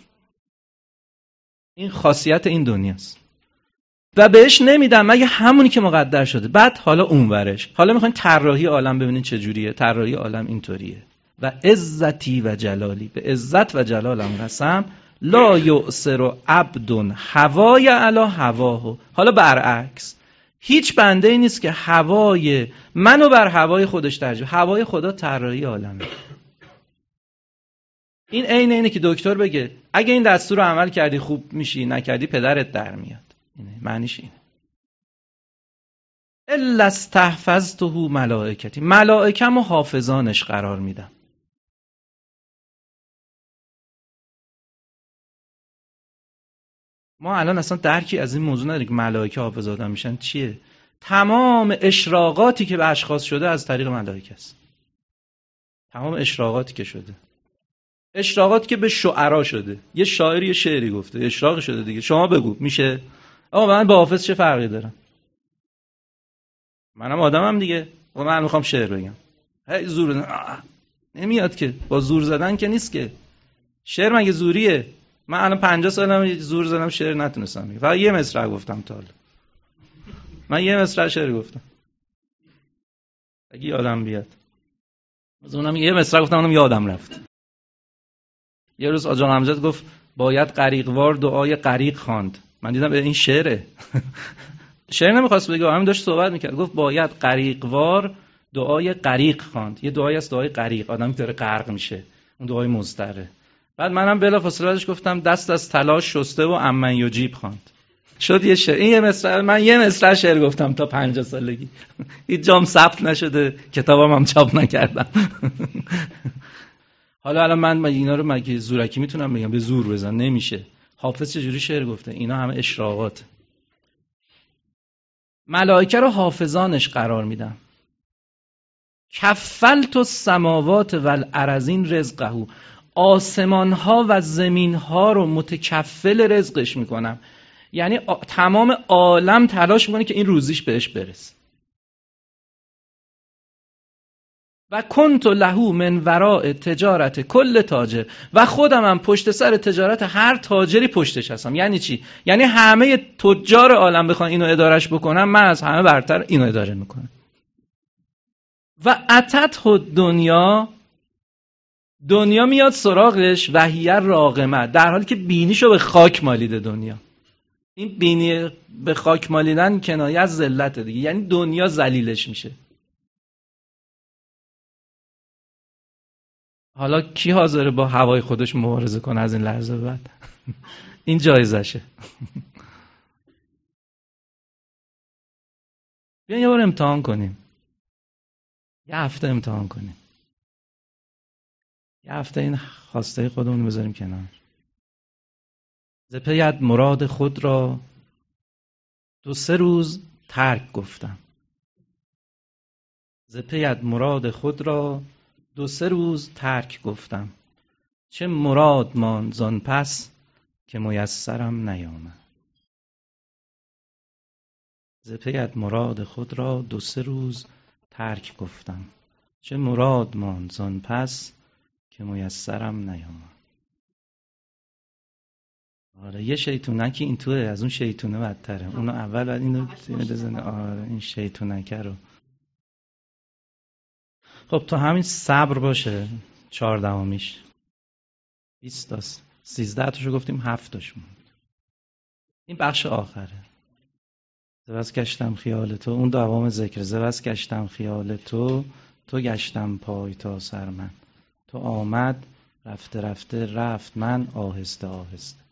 این خاصیت این دنیاست. و بهش نمیدم مگه همونی که مقدر شده. بعد حالا اون ورش، حالا میخواین طراحی عالم ببینین چه جوریه. طراحی عالم اینطوریه: و عزتی و جلالی، به عزت و جلالم قسم، لا یؤثر عبد هوای علی هواه. حالا برعکس، هیچ بنده ای نیست که هوای منو بر هوای خودش ترجیح. هوای خدا طراحی عالمه. این عین اینه که دکتر بگه اگه این دستور رو عمل کردی خوب میشی، نکردی پدرت در میاد. اینه معنیش اینه. الا استحفظته ملائکتی، ملائکه‌مو حافظانش قرار میدم. ما الان اصلا درکی از این موضوع نداریم که ملائکه حافظ آدم میشن چیه. تمام اشراقاتی که به اشخاص شده از طریق ملائکه است. تمام اشراقاتی که شده، اشراقاتی که به شعرا شده. یه شاعری یه شعری گفته، اشراق شده دیگه. شما بگو میشه؟ آقا من با حافظ چه فرقی دارم؟ منم آدمم دیگه. و من میخوام شعر بگم، هی زور نمیاد که. با زور زدن که نیست که. شعر مگه زوریه؟ من الان 50 سالم زور زدم شعر نتونستم بگم. فقط یه مصرع گفتم تا حالا. من یه مصرع شعر گفتم. اگه یادم بیاد. از اونم یه مصرع گفتم، اونم یادم رفت. یه روز آقا امجد گفت باید غریقوار دعای غریق خواند. من دیدم این شعره. شعر نمیخواست بگه، همین داشت صحبت میکرد. گفت باید غریقوار دعای غریق خواند. یه دعایی است دعای غریق، آدمی داره غرق میشه، اون دعای مضطره. بعد منم بلافاصله بعدش گفتم دست از تلاش شسته و امن یجیب خواند. شد یه شعر. این یه مصرع، من یه مصرع شعر گفتم تا 50 سالگی. هیچ جام ثبت نشده، کتابم هم چاپ نکردم. حالا الان من اینا رو مگه زورکی میتونم بگم؟ به زور بزن نمیشه. حافظ چجوری شعر گفته؟ اینا همه اشراقات. ملائکه رو حافظانش قرار میدم. کفلت السماوات والارضین رزقه، آسمان ها و زمین ها رو متکفل رزقش میکنم. یعنی تمام عالم تلاش میکنه که این روزیش بهش برسه. و کنت له من وراء تجارت کل تاجر، و خودم هم پشت سر تجارت هر تاجری پشتش هستم. یعنی چی؟ یعنی همه تجار عالم بخوان اینو ادارش بکنم، من از همه برتر اینو اداره میکنم. و اتته دنیا میاد سراغش و هی راغمه، در حالی که بینیشو به خاک مالیده دنیا. این بینی به خاک مالیدن کنایه از ذلت دیگه، یعنی دنیا ذلیلش میشه. حالا کی حاضره با هوای خودش مبارزه کنه از این لحظه بعد؟ این جایزشه. بیاین یه بار امتحان کنیم. یه هفته امتحان کنیم. یه هفته این خواسته خودمون بذاریم کنار. ز پیت مراد خود را 2-3 روز ترک گفتم. ز پیت مراد خود را 2-3 روز ترک گفتم. چه مراد ماند زان پس که میسرم نیامد. ز پیت مراد خود را 2-3 روز ترک گفتم. چه مراد ماند زان پس که میسرم نیامد. آره یه شیطونکی این توه، از اون شیطونه بدتره. اونو اول بعد اینو بزنه. آره این شیطونکه رو. خب تو همین صبر باشه. 14میش 20 تاست، 13 تاشو گفتیم، 7 تاش موند. این بخش آخره. زبست گشتم خیال تو، اون دوام ذکر. زبست گشتم خیال تو، تو گشتم پای تا سر من. تو آمد رفته رفته رفت من آهسته آهسته.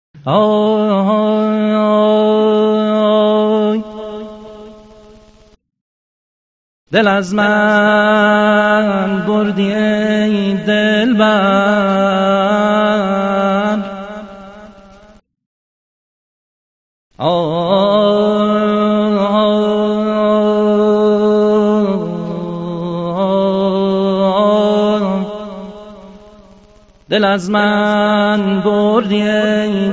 دل از من بردی ای دلبر، دل از من بردی ای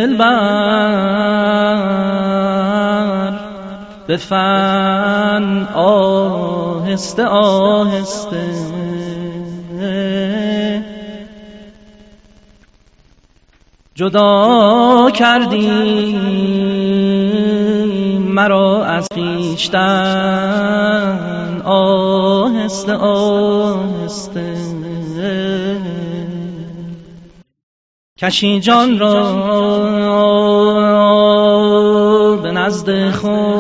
دلبر، به فن آهسته آهسته. جدا کردی مرا از خویشتن آهسته آهسته. کشی جان را به نزد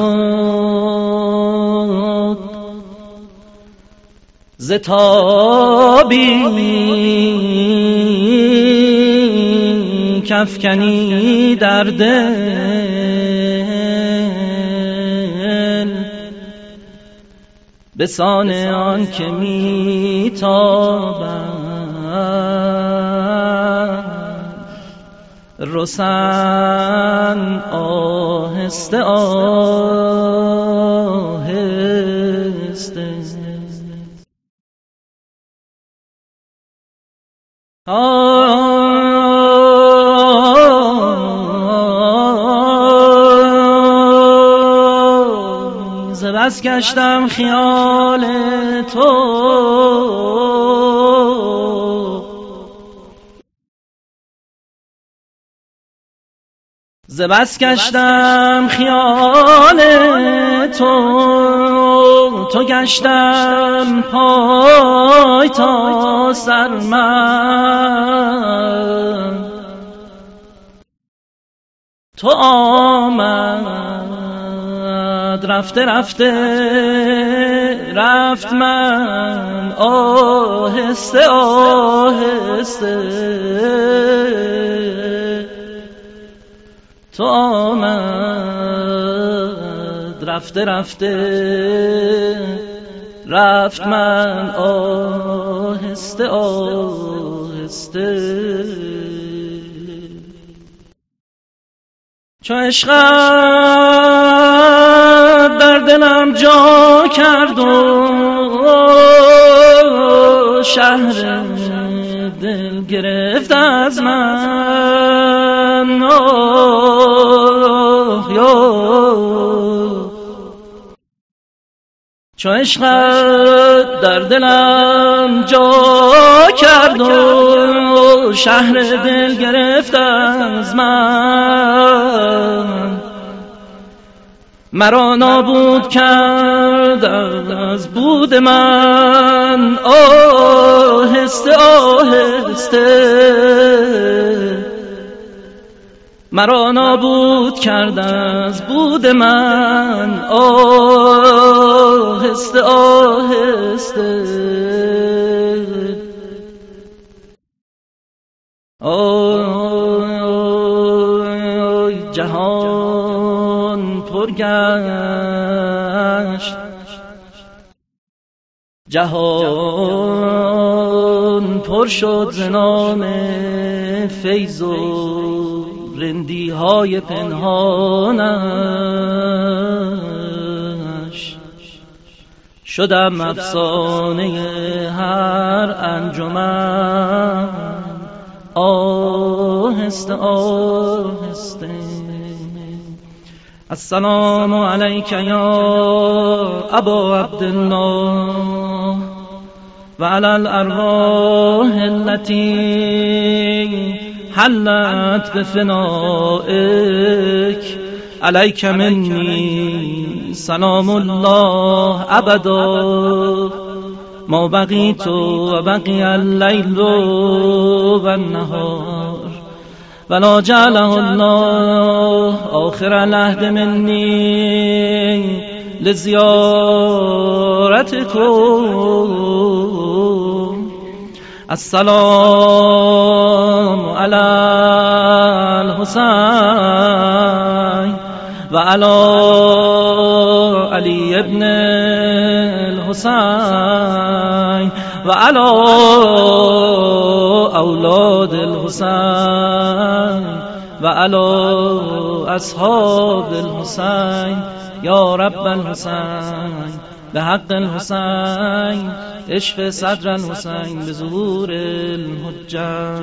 خود، ز تابی کفکنی در دل، به سان آن که می تابد رسن آهسته آهسته. ز بس گشتم خیال تو، ز بس گشتم خیال تو، تو گشتم پای تا سر من، تو آمد رفته رفته رفت من آهسته آهسته، تو آمد رفته رفته رفت من آهسته آهسته. چو عشقت در دلم جا کرد و شهر دل گرفت از من، چو عشقت در دلم جا کرد و شهر دل گرفت از من، مرا نابود کرد از بود من آهسته آهسته، مرا نابود کرد از بود من آهسته آهسته. جهان پر گشت، جهان پر شد ز نام فیض و رندی های پنهانش، شدم افسانه هر انجمن آهسته آهسته. السلام علیک یا ابا عبدالله و علی الارواح التي حلت بفنائک، علیک منی سلام الله ابدا ما بقیت و بقی اللیل و النهار، ولا جعله الله آخر العهد منی لزیارتکم. السلام علی الحسین و علی علی ابن الحسین و علی اولاد الحسین و علی اصحاب الحسین. یا رب الحسین بحق الحسین اشف صدر الحسین بظهور الحجه.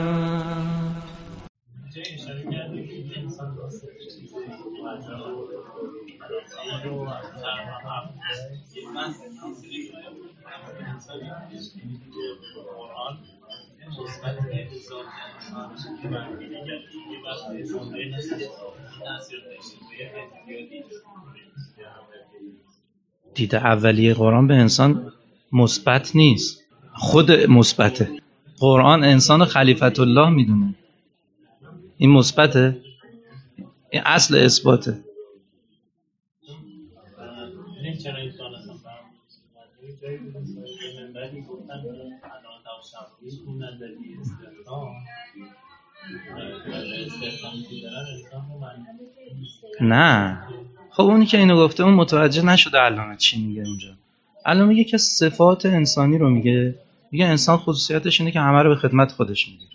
دید اولیه قرآن به انسان مثبت نیست، خود مثبته. قرآن انسان خلیفت الله میدونه، این مثبته، این اصل اثباته. نه خب اونی که اینو گفته اون متوجه نشده علامه چی میگه اونجا. علامه میگه که صفات انسانی رو میگه انسان خصوصیتش اینه که همه رو به خدمت خودش میگیره،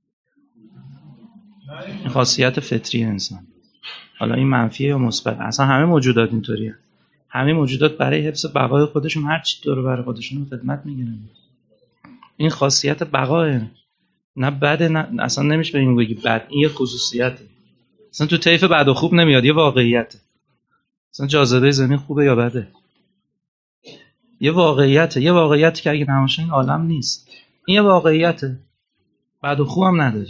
این خاصیت فطری انسان. حالا این منفیه یا مثبت، اصلا همه موجودات اینطوریه، همه موجودات برای حفظ بقای خودشون هر چی دور برای خودشون خدمت میگیرن. این خاصیت بقاه، نه بده، نه اصلا نمیشه به این بگی بد، این یه خصوصیته. اصلا تو طیف بد و خوب نمیاد، یه واقعیته. اصلا جاذبه زمین خوبه یا بده، یه واقعیته. یه واقعیتی که اگه نباشه این عالم نیست، این یه واقعیته، بد و خوب هم نداره.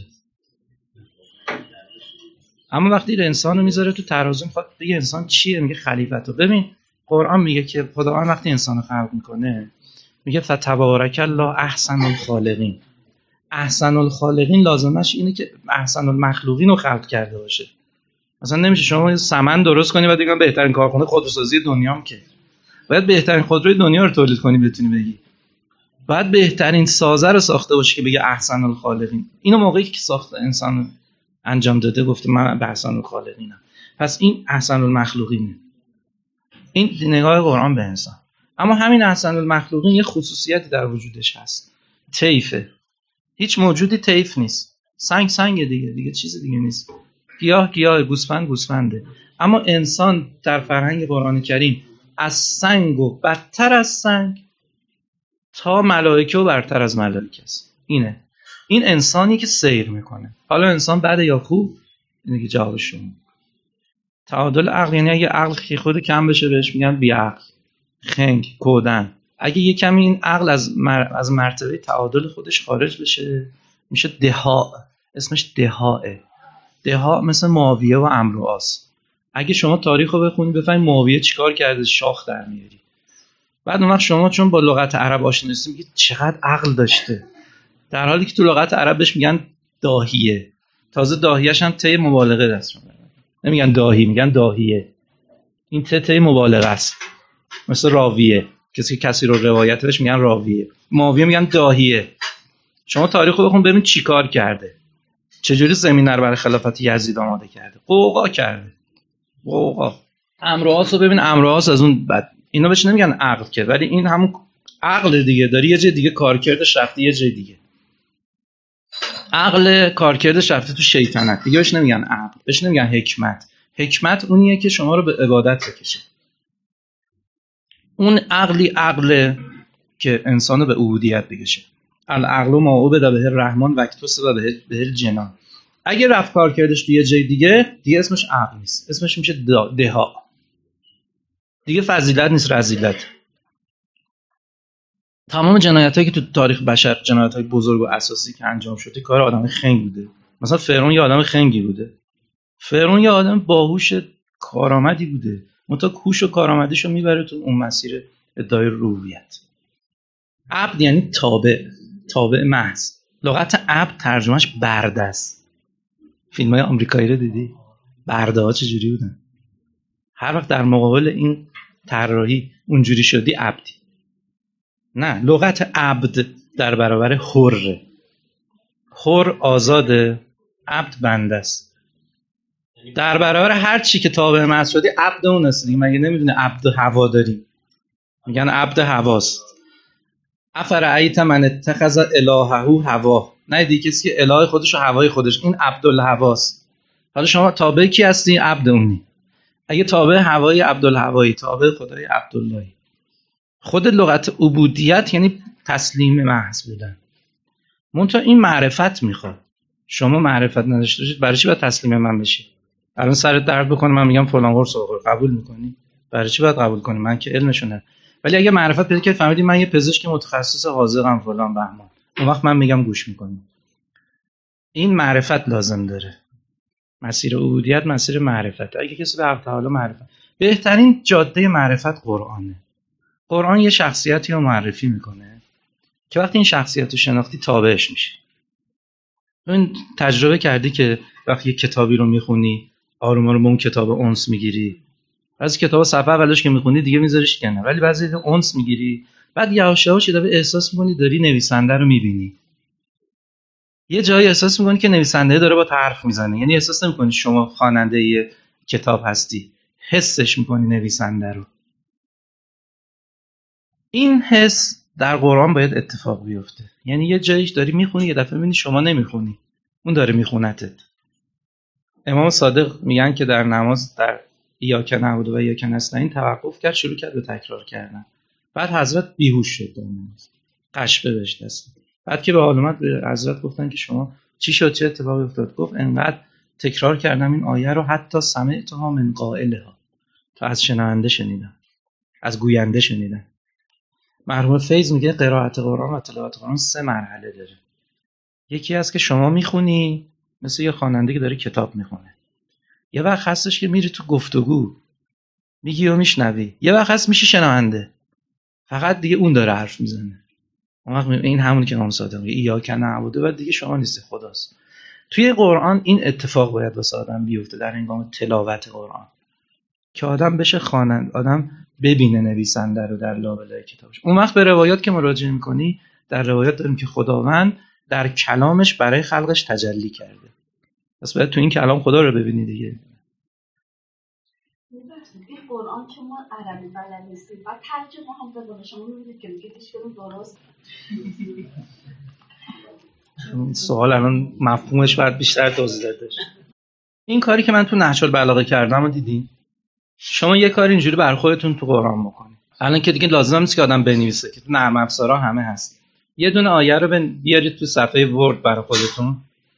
اما وقتی انسان رو میذاره تو ترازو، میخواد بگه انسان چیه، میگه خلیفته. ببین قرآن میگه که خداوند وقتی انسان رو خلق میکنه میگه فتبارک الله احسن الخالقین. احسن الخالقین لازمش اینه که احسن المخلوقین رو خلق کرده باشه. مثلا نمیشه شما سمن درست کنی و دیگه بهترین کارخونه خودروسازی دنیام که باید بهترین خودروی دنیا رو تولید کنی بتونی بگی. باید بهترین سازه رو ساخته باشی که بگه احسن الخالقین. اینو موقعی که ساخت انسان انجام داده گفته من به احسن الخالقینم. پس این احسن المخلوقینه. این نگاه قرآن به انسان. اما همین احسن المخلوقین یه خصوصیتی در وجودش هست. طیفه. هیچ موجودی طیف نیست. سنگ دیگه چیز دیگه نیست. گیاه گوسفنده. اما انسان در فرهنگ قرآن کریم از سنگ و بدتر از سنگ تا ملائکه و برتر از ملائکه است. این انسانی که سیر میکنه. حالا انسان بد یا خوب؟ اینه که جواب شما. تعادل عقل یعنی اگه عقل که خود کم بشه بهش میگن بی عقل، خنگ، کودن. اگه یه کمی این عقل از مرتبه تعادل خودش خارج بشه میشه دها. اسمش دهاه. دها مثل معاویه و عمرو و عاص. اگه شما تاریخ رو بخونید بفهمید معاویه چیکار کرده شاخ در میاری. بعد اون وقت شما چون با لغت عرب آشنا نیستید میگید چقدر عقل داشته، در حالی که تو لغت عرب بهش میگن داهیه. تازه داهیه‌ش هم ته مبالغه دست می‌بره. نمیگن داهی، میگن داهیه. این ته مبالغه است. مثل راویه، کسی رو روایت بهش میگن راویه. معاویه میگن داهیه. شما تاریخ رو بخون ببین چیکار کرده، چجوری زمین رو برای خلافت یزید آماده کرده. قوقا کرده. قوقا. عمرو و عاص رو ببین، عمرو و عاص از اون بعد اینا بهش نمیگن عقل که، ولی این همون عقل دیگه، داری یه جای دیگه کارکردش رفته یه جای دیگه. عقل کارکردش رفته تو شیطنت دیگه، بهش نمیگن عقل، بهش نمیگن حکمت. حکمت اونیه که شما رو به عبادت بکشه. اون عقل که انسانو به عبودیت بکشه. العقل ما عبد به الرحمن واکتسب به الجنان. اگه رفت کارکردش تو یه جای دیگه اسمش عقل نیست، اسمش میشه دها. دیگه فضیلت نیست، رذیلت. تمام جنایتایی که تو تاریخ بشر، جنایتای بزرگ و اساسی که انجام شده کار آدم خنگ بوده. مثلا فرعون یه آدم خنگی بوده. فرعون یه آدم باهوش کارآمدی بوده. منتها کوش و کارآمدیشو میبره تو اون مسیر ادعای ربوبیت. عبد یعنی تابع محض. لغت عبد ترجمهش برده است. فیلم‌های آمریکایی رو دیدی؟ برده‌ها چجوری بودن؟ هر وقت در مقابل این طراحی اونجوری شدی عبدی. نه، لغت عبد در برابر حره. حر آزاده، عبد بنده است. در برابر هر چی که تابع محض شدی عبد اون هستی. مگه نمیدونه عبد هوا داریم؟ میگن عبد هواست. افرأیت من اتخذ الهه هوا. نه دیگه کسی که اله خودش و هوای خودش، این عبدالهواست. حالا شما تابع کی هستی؟ عبد اونی. اگه تابع هوای عبدالهوایی، تابع خدای عبداللهی. خود لغت عبودیت یعنی تسلیم محض بودن. منتها این معرفت میخواد. شما معرفت نداشته باشید برای چی باید تسلیم من بشی؟ الان سرت درد بکنه من میگم فلان قرص بخور، قبول میکنی؟ برای چی باید قبول کنی؟ من که علمشونه. ولی اگه معرفت پیدا کنید فهمیدی من یه پزشک متخصص حاذقم فلان بهمان، اون وقت من میگم گوش میکنی. این معرفت لازم داره. مسیر عبودیت مسیر معرفت. اگه کسی به حق تعالی معرفت، بهترین جاده معرفت قرآنه. قرآن یه شخصیتی رو معرفی میکنه که وقتی این شخصیت رو شناختی تابعش میشی. این تجربه کردی که وقتی یه کتابی رو میخونی آروم آروم به اون کتاب انس میگیری. بعضی کتابا صفحه اولش که میخونی دیگه میذاریش کنه، ولی بعضی انس میگیری، بعد یواش یواش داره احساس میکنی داری نویسنده رو میبینی. یه جایی احساس میکنی که نویسنده داره با حرف میزنه، یعنی احساس نمیکنی شما خواننده یه کتاب هستی، حسش میکنی نویسنده رو. این حس در قرآن باید اتفاق بیفته. یعنی یه جاییش داری میخونی یه دفعه میبینی شما نمیخونی، اون داره میخونتت. امام صادق میگن که در نماز در ایاک نعبد و ایاک نستعین توقف کرد، شروع کرد به تکرار کردن. بعد حضرت بیهوش شد در نماز، قشبه بهش دست. بعد که به حال اومد به حضرت گفتن که شما چی شد، چه اتفاقی افتاد؟ گفت انقدر تکرار کردم این آیه رو حتی سمعتها من قائلها، تا از شنونده شنیدم، از گوینده شنیدم. مرحوم فیض میگه قرائت قرآن و تلاوت قرآن 3 مرحله داره. یکی هست که شما میخونی مثل یه خواننده که داره کتاب میخونه. یه وقت هستش که میری تو گفتگو، میگی و میشنوی، یه وقت هست میشی شنونده، فقط دیگه اون داره حرف میزنه. اون وقت این همونی که امام صادق میگه ایاک نعبد و دیگه شما نیستی، خداست. توی قرآن این اتفاق باید واسه آدم بیفته در هنگام تلاوت قرآن، که آدم بشه خواننده، آدم ببینه نویسنده رو در لابلای کتابش. اون وقت به روایات که مراجعه میکنی، در روایات داریم که خداوند در کلامش برای خلقش تجلی کرده، پس باید تو این کلام خدا رو ببینی دیگه. این قرآن که ما عربی بلد نیستیم و ترجمه هم بکنه، شما می‌بینید که میگه هیچ کدوم درست. سوال الان مفهومش باید بیشتر توضیح داده بشه. این کاری که من تو نهج البلاغه کردم رو دیدین؟ شما یه کاری اینجوری بر خودتون تو قرآن بکنید. الان که دیگه لازم نیست که آدم بنویسه، که تو نرم افزارها همه هست. یه دونه آیه رو بیارید تو صفحه ورد برای خودتون.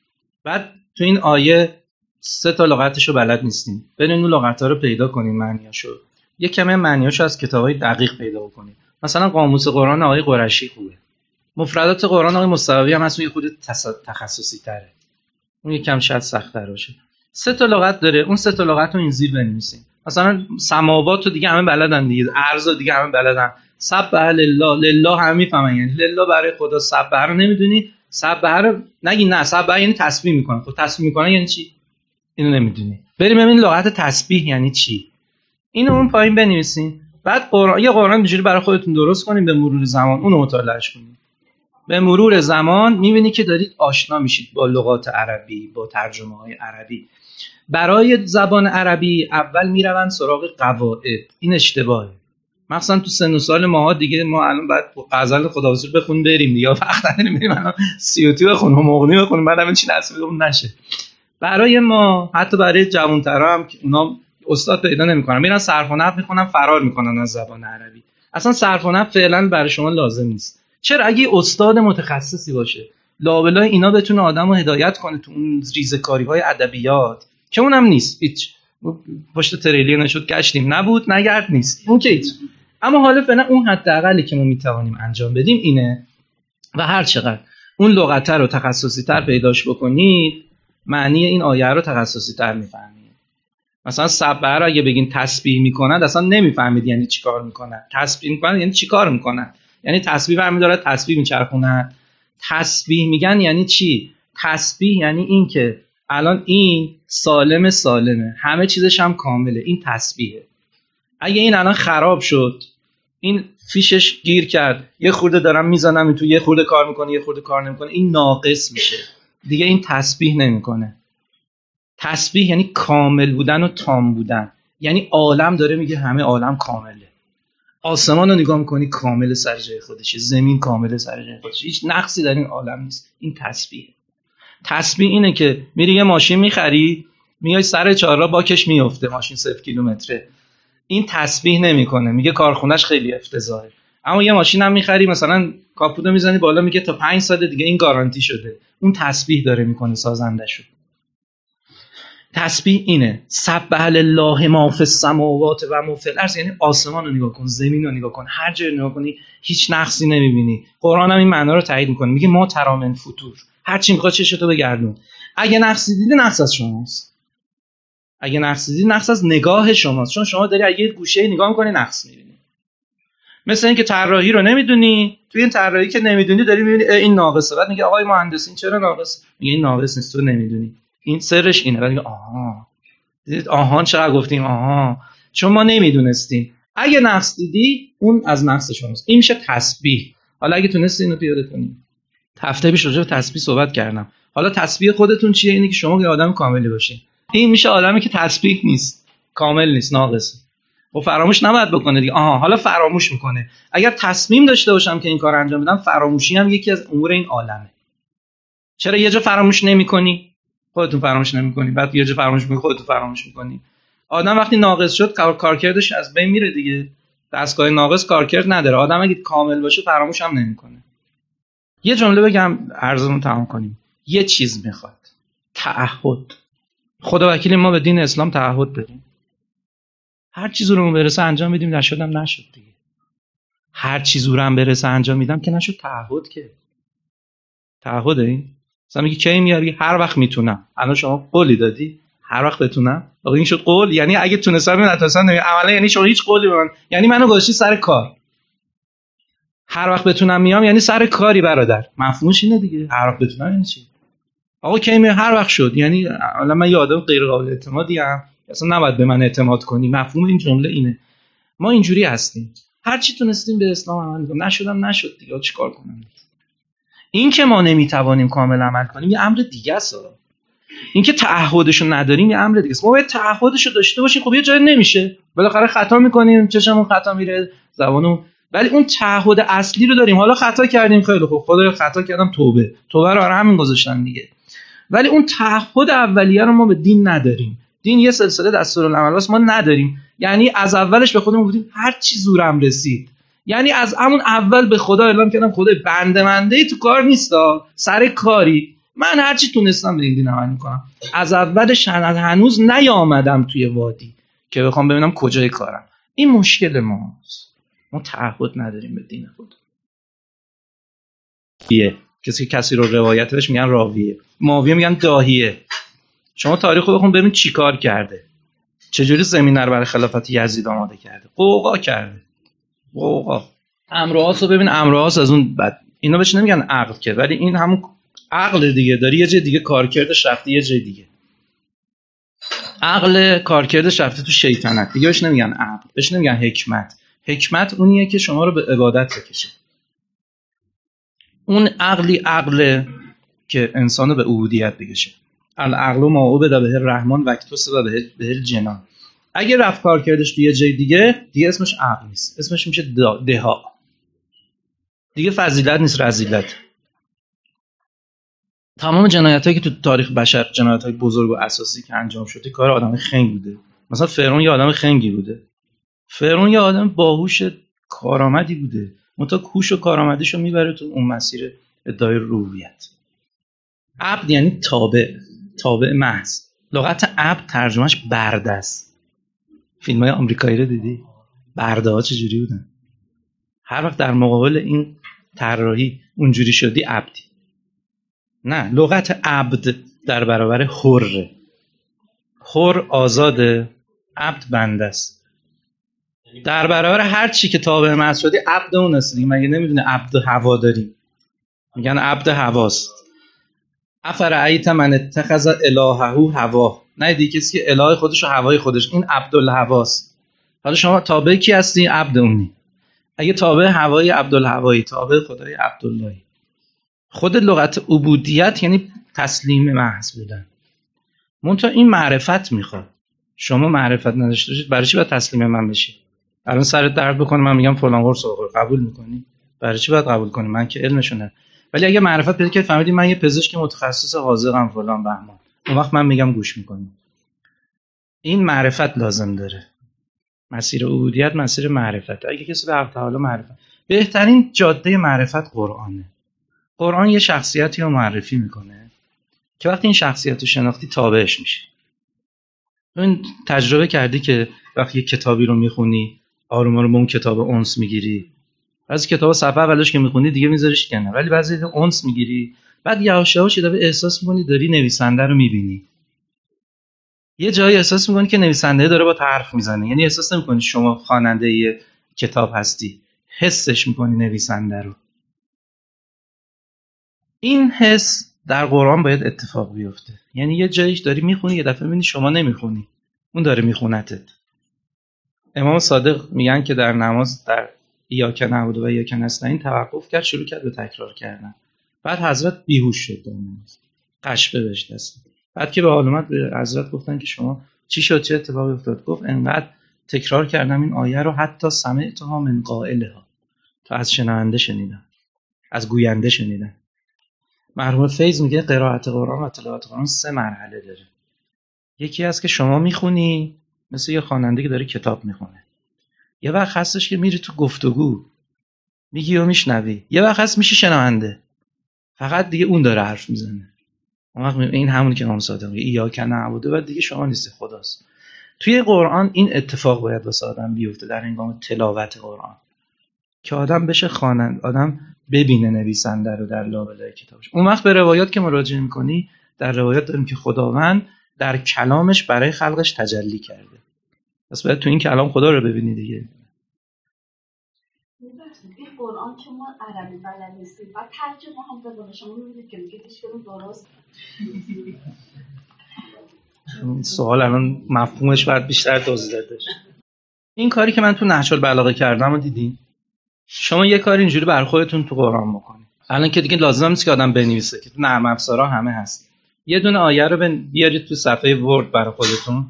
بعد تو این آیه 3 تا لغتشو بلد نیستین، برین اون لغت‌ها رو پیدا کنین، معنیاشو. یه کمی معنیاشو از کتابای دقیق پیدا کنین. مثلا قاموس قرآن آقای قرشی خوبه. مفردات قرآن آقای مصطفی هم هست، اون خود تخصصی تره. اون یکم شاید سخت‌تر باشه. 3 تا لغت داره، اون 3 تا لغت رو این زیر بنویسین. مثلا سماوات رو دیگه همه بلدن دیگه، ارض رو دیگه همه بلدن. سبح لله، لله همه میفهمن، یعنی لله برای خدا. سبح رو نمیدونی، سبح رو نگی، نه سبح یعنی تسبیح میکنه. خب تسبیح میکنه یعنی چی؟ اینو نمیدونی. بریم ببین لغت تسبیح یعنی چی. اینو اون پایین بنویسین. بعد یه قرآن اینجوری برای خودتون درست کنین، به مرور زمان اونو مطالعهش کنین. به مرور زمان میبینی که دارید آشنا میشید با لغات عربی، با ترجمه‌های عربی. برای زبان عربی اول میروند سراغ قواعد. این اشتباهه. مثلا تو سن و سال ماها دیگه، ما الان بعد غزل خداوندی بخونیم بریم دیگه، وقت نداریم بریم الان سیوطی بخونیم، مغنی بخونیم، بعد همین چی نصیبمون نشه. برای ما، حتی برای جوان‌ترا هم که اونا استاد پیدا نمی‌کنن، میرن صرف و نحو می‌خونن، فرار می‌کنن از زبان عربی. اصلا صرف و نحو فعلا برای شما لازم نیست. چرا؟ اگه استاد متخصصی باشه، لابلای اینا بتونه آدمو هدایت کنه تو اون ریزه‌کاری‌های ادبیات، که اونم نیست هیچ. پشت تریلی نشد گشتیم، نبود نگرد نیست، اون که هیچ. اما حالا فعلا اون حداقلی که ما میتوانیم انجام بدیم اینه. و هر چقدر اون لغت رو تخصصی تر پیداش بکنید، معنی این آیه رو تخصصی تر میفهمید. مثلا سبح رو اگه بگین تسبیح میکنند، اصلا نمیفهمید یعنی چیکار میکنن. تسبیح میکنن یعنی چیکار میکنن؟ یعنی تسبیح برمی داره تسبیح میچرخونن. تسبیح میگن یعنی چی؟ تسبیح یعنی این که الان این سالمه، همه چیزش هم کامله، این تسبیحه. اگه این الان خراب شد، این فیشش گیر کرد، یه خورده دارم میزنم این تو، یه خورده کار میکنه، یه خورده کار نمیکنه، این ناقص میشه دیگه، این تسبیح نمیکنه. تسبیح یعنی کامل بودن و تام بودن. یعنی عالم داره میگه همه عالم کامله. آسمان رو نگاه میکنی کامل سر جای خودشه، زمین کامل سر جای خودشه، هیچ نقصی در این عالم نیست. این تسبیح. تسبیح اینه که میری یه ماشین میخری، میای سر چهارراه باکش میفته، ماشین 0 کیلومتره، این تسبیح نمیکنه، میگه کارخونه‌اش خیلی افتضاحه. اما یه ماشین هم میخری، مثلا کاپوتو میزنی بالا، میگه تا 5 سال دیگه این گارانتی شده، اون تسبیح داره میکنه سازنده‌شو. تسبیح اینه. سبح لله ما فی السماوات و ما فی الارض، یعنی آسمان رو نگاه کن، زمین رو نگاه کن، هر جای رو نگاه کنی هیچ نقصی نمیبینی. قرآن هم این معنا رو تایید میکنه، میگه ما تری من فطور، هر چی میخواد چشتو بگردون. اگه نقصی دیدی، نقص از شماست. اگه نقصی دیدی، نقص از نگاه شماست، چون شما داری اگه گوشه نگاه میکنی نقص میبینی. مثلا اینکه طراحی رو نمیدونی، توی این طراحی که نمیدونی داری میبینی این ناقصه، بعد میگه آقای مهندس این چرا ناقص؟ میگه این ناقص نیست، تو نمیدونی، این سرش اینه. بعد میگه آها، دیدید آهان چقدر گفتیم آها، چون ما نمیدونستیم. اگه نقص دیدی، اون از نقص شماست. این میشه تسبیح. حالا اگه تونستی اینو پیاده کنی، هفته پیش راجع به تسبیح صحبت کردم. حالا تسبیح خودتون چیه؟ اینه که شما یه آدم کاملی باشین. این میشه آدمی که تسبیح نیست، کامل نیست، ناقصه. و فراموش نباید بکنه دیگه. آها، حالا فراموش میکنه. اگر تصمیم داشته باشم که این کار انجام بدم، فراموشی هم یکی از امور این عالمه. چرا یه جا فراموش نمی‌کنی؟ خودتون فراموش نمی‌کنی. بعد یه جا فراموش می‌کنی، خودتون فراموش می‌کنی. آدم وقتی ناقص شد، کارکردش از بین میره دیگه. دستگاه ناقص کارکرد نداره. آدم اگه کامل باشه فراموش هم نمی‌کنه. یه جمله بگم عرضمون تمام کنیم. یه چیز میخواد. تعهد. خدا وکیل ما به دین اسلام تعهد داریم. هر چیزی رو برسه انجام میدیم، نشدم نشد دیگه. هر چیزی رو هم برسه انجام میدم که نشد، تعهد که. تعهد این. مثلا میگی کی میاری؟ هر وقت میتونم. الان شما قولی دادی؟ هر وقت بتونم. آقا این شد قول، یعنی اگه تونستم نتونستم عملا یعنی شما هیچ قولی به من، یعنی منو گذاشتی سر کار. هر وقت بتونم میام یعنی سر کاری برادر. مفهومش اینه دیگه. هر وقت بتونم یعنی چی؟ آقا کی می هر وقت شد، یعنی الان من یه آدم غیر قابل اعتمادی ام، اصلا نباید به من اعتماد کنی. مفهوم این جمله اینه. ما اینجوری هستیم، هر چی تونستیم به اسلام عمل کنیم، نشد دیگه چیکار کنم. این که ما نمیتوانیم کامل عمل کنیم یه امر دیگه است. این که تعهدشو نداریم یه امر دیگه است. ما باید تعهدشو داشته باشیم. خب یه جایی نمیشه، بالاخره خطا میکنیم، چشمون خطا میره، زبانمون، ولی اون تعهد اصلی رو داریم. حالا خطا کردیم، خیلی خوب، خدایا خطا کردم، توبه رو همین گذاشتن دیگه. ولی اون تعهد اولیه رو ما به دین نداریم. دین یه سلسله دستورالعمل است، ما نداریم. یعنی از اولش به خودمون گفتیم هر چی زورم رسید، یعنی از همون اول به خدا اعلام کردم خدای بنده تو کار نیستا، سر کاری من هر چی تونستم به این دین عمل میکنم. از اولش هنوز نیامدم توی وادی که بخوام ببینم کجای کارم. این مشکل ماست. ما تعهد نداریم به دین خدا. کسی رو روایتش میگن راویه، ماویه میگن داهیه. شما تاریخ رو بخون ببین چی کار کرده، چجوری زمینه رو برای خلافت یزید آماده کرده. قوقا کرده، قوقا. امرواس رو ببین، امرواس از اون بعد اینا بهش نمیگن عقل که، ولی این همون عقل دیگه، داری یه جای دیگه کارکردش رفته، یه جای دیگه عقل کارکردش رفته تو شیطنت دیگه. بهش نمیگن عقل، بهش نمیگن حکمت. حکمت اونیه که شما رو به عبادت بکشه. اون عقل که انسانو به عبودیت بکشه. العقل ما عبد به الرحمن وکتسب به الجنان. اگه رفت کار کردش توی جای دیگه اسمش عقل نیست، اسمش میشه دها. دیگه فضیلت نیست، رذیلت. تمام جنایتایی که تو تاریخ بشر، جنایتای بزرگ و اساسی که انجام شده، کار آدم خنگ بوده. مثلا فرعون یه آدم خنگی بوده. فرعون یه آدم باهوش کارآمدی بوده. منتها کوش و کارآمدیشو میبره تو اون مسیر ادعای ربوبیت. عبد یعنی تابع محض. لغت عبد ترجمهش برده است. فیلم‌های آمریکایی رو دیدی؟ برده ها چجوری بودن؟ هر وقت در مقابل این طراحی اونجوری شدی عبدی. نه، لغت عبد در برابر حره. حر آزاده، عبد بنده است. در برابر هر چی که تابع محض شدی عبد اون هستی. مگه نمیدونه عبد هوا داریم؟ میگن عبد هواست. افرأیت من اتخذ الهه هوا. نه دیگه، کسی که اله خودش و هوای خودش، این عبدالهواست. حالا شما تابع کی هستی؟ عبد اونی. اگه تابع هوای عبدالهوایی، تابع خدای عبداللهی. خود لغت عبودیت یعنی تسلیم محض بودن. منتها این معرفت میخواد. شما معرفت نداشته باشید، برای چی باید تسلیم من بشی؟ الان سرت درد بکنه من میگم فلان قرص بخور، قبول میکنی؟ برای چی باید قبول کنی؟ من که علمشو ندارم. ولی اگه معرفت پیدا کردی، فهمیدی من یه پزشک متخصص حاذقم فلان بهمان، اون وقت من میگم گوش میکنی. این معرفت لازم داره. مسیر عبودیت مسیر معرفت. اگه کسی به حق تعالی معرفت، بهترین جاده معرفت قرآنه. قرآن یه شخصیتی رو معرفی میکنه که وقتی این شخصیت رو شناختی تابعش میشه. این تجربه کردی که وقتی یه کتابی رو میخونی آروم آروم به اون کتاب انس میگیری. بعضی کتابا صفحه اولش که میخونی دیگه میذاریش کنار، ولی بعضی انس میگیری، بعد یواش یواش احساس میکنی داری نویسنده رو میبینی. یه جایی احساس میکنی که نویسنده داره با حرف میزنه، یعنی احساس نمیکنی شما خواننده یه کتاب هستی، حسش میکنی نویسنده رو. این حس در قرآن باید اتفاق بیفته. یعنی یه جاییش داری میخونی، یه دفعه میبینی شما نمیخونی، اون داره میخونتت. امام صادق میگن که در نماز در ایاک نعبد و ایاک نستعین توقف کرد، شروع کرد به تکرار کردن. بعد حضرت بیهوش شد، قشبه بهش دست. بعد که به حال اومد به حضرت گفتن که شما چی شد، چه اتفاقی افتاد؟ گفت انقدر تکرار کردم این آیه رو حتی سمعتها من قائلها، تا از شنونده شنیدم، از گوینده شنیدم. مرحوم فیض میگه قرائت قرآن و تلاوت قرآن 3 مرحله داره. یکی هست که شما میخونی مثل یه خواننده که داره کتاب میخونه. یه وقت هستش که میری تو گفتگو میگی و میشنوی. یه وقت هست میشی شنونده، فقط دیگه اون داره حرف میزنه. اون وقت این همون که امام صادق میگه ایاک نعبد و دیگه شما نیستی، خداست. توی قرآن این اتفاق باید واسه آدم بیفته در هنگام تلاوت قرآن، که آدم بشه خواننده، آدم ببینه نویسنده رو در لابلای کتابش. اون وقت به روایات که مراجعه میکنی، در روایات داریم که خداوند در کلامش برای خلقش تجلی کرده. پس باید تو این کلام خدا رو ببینی دیگه. این قرآن که ما عربی بلد نیستیم و ترجمه هم بکنه، شما می‌بینید که میگه هیچ کدوم درست. این سوال الان مفهومش باید بیشتر توضیح داشت. این کاری که من تو نهج البلاغه کردم رو دیدین؟ شما یه کار اینجوری بر خودتون تو قرآن بکنید. الان که دیگه لازم نیست که آدم بنویسه، که تو نرم افزارها همه هست. یه دونه آیه رو بیارید تو صفحه ورد برای خودتون.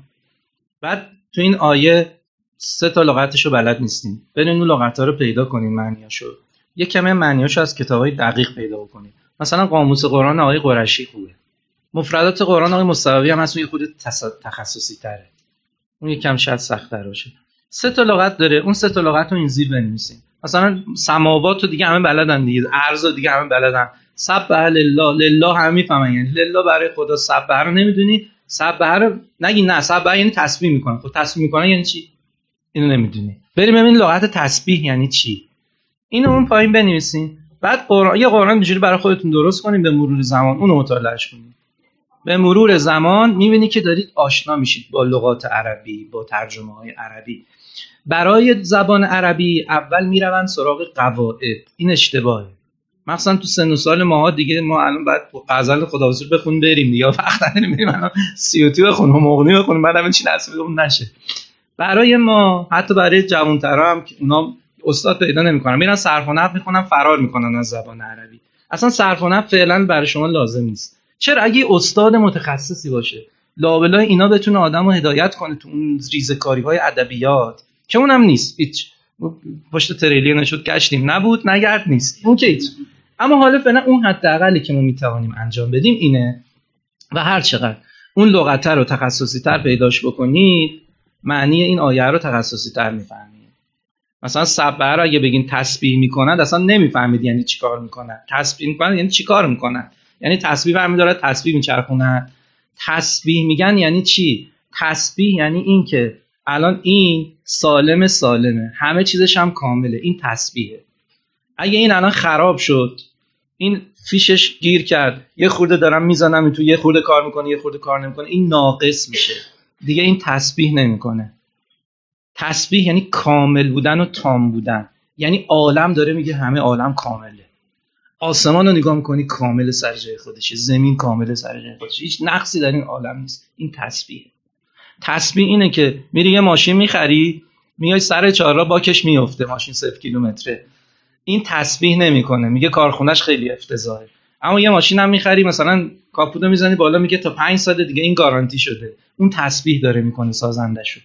بعد تو این آیه 3 تا لغتشو بلد نیستین. برین اون لغت‌ها رو پیدا کنین، معنیاشو. یه کمی معنیاشو از کتابای دقیق پیدا کنین. مثلا قاموس قرآن آقای قرشی خوبه. مفردات قرآن آقای مصطفی هم هست، اون یه خود تخصصی تره. اون یکم شاید سخت‌تر باشه. 3 تا لغت داره. اون 3 تا لغت رو این زیر بنویسین. مثلا سماوات رو دیگه همه بلدن دیگه، ارض رو دیگه همه بلدن. سبح لله، لله همه میفهمن، یعنی لله برای خدا. سبح رو نمیدونی، سبح رو نگی، نه سبح یعنی تسبیح میکنن. خب تسبیح میکنن یعنی چی؟ اینو نمیدونی. بریم ببین لغت تسبیح یعنی چی. اینو اون پایین بنویسین. بعد یه قرآن اینجوری برای خودتون درست کنین، به مرور زمان اونو مطالعهش کنین. به مرور زمان میبینی که دارید آشنا میشید با لغات عربی، با ترجمه‌های عربی. برای زبان عربی اول میروند سراغ قواعد. این اشتباهه. مثلا تو سن و سال ماها دیگه، ما الان بعد غزل خداوند بخونیم بریم دیگه، وقت نداریم بریم الان سیوطی بخونیم، مغنی بخونیم، بعد همین چی نصیبمون نشه. برای ما، حتی برای جوان‌ترا هم که اونا استاد پیدا نمی‌کنن، میرن صرف و نحو می‌خونن، فرار می‌کنن از زبان عربی. اصلا صرف و نحو فعلا برای شما لازم نیست. چرا؟ اگه استاد متخصصی باشه، لابلا اینا بتونه آدمو هدایت کنه تو اون ریزه‌کاری‌های ادبیات، که اونم نیست هیچ. پشت تریلی نشد گشتیم، نبود نگرد نیست، اون که هیچ. اما حالا فعلا اون حداقلی که ما میتوانیم انجام بدیم اینه. و هر چقدر اون لغت رو تخصصی تر پیداش بکنید، معنی این آیه رو تخصصی تر میفهمید. مثلا سبح رو اگه بگین تسبیح میکنند، اصلا نمیفهمید یعنی چیکار میکنن. تسبیح میکنن یعنی چیکار میکنن؟ یعنی تسبیح برمی داره، تسبیح میچرخونن. تسبیح میگن یعنی چی؟ تسبیح یعنی این که الان این سالمه، همه چیزش هم کامله، این تسبیحه. اگه این الان خراب شد، این فیشش گیر کرد، یه خورده دارم میزنم تو، یه خورده کار میکنه، یه خورده کار نمیکنه، این ناقص میشه دیگه، این تسبیح نمیکنه. تسبیح یعنی کامل بودن و تام بودن. یعنی عالم داره میگه همه عالم کامله. آسمان رو نگاه میکنی کامل سر جای خودشه، زمین کامل سر جای خودشه، هیچ نقصی در این عالم نیست. این تسبیح. تسبیح اینه که میری یه ماشین میخری، میای سر چهارراه باکش میفته، ماشین 0 کیلومتره. این تسبیح نمیکنه، میگه کارخونه‌اش خیلی افتضاحه. اما یه ماشین هم میخری، مثلا کاپوتو میزنی بالا، میگه تا 5 سال دیگه این گارانتی شده. اون تسبیح داره میکنه سازندشو.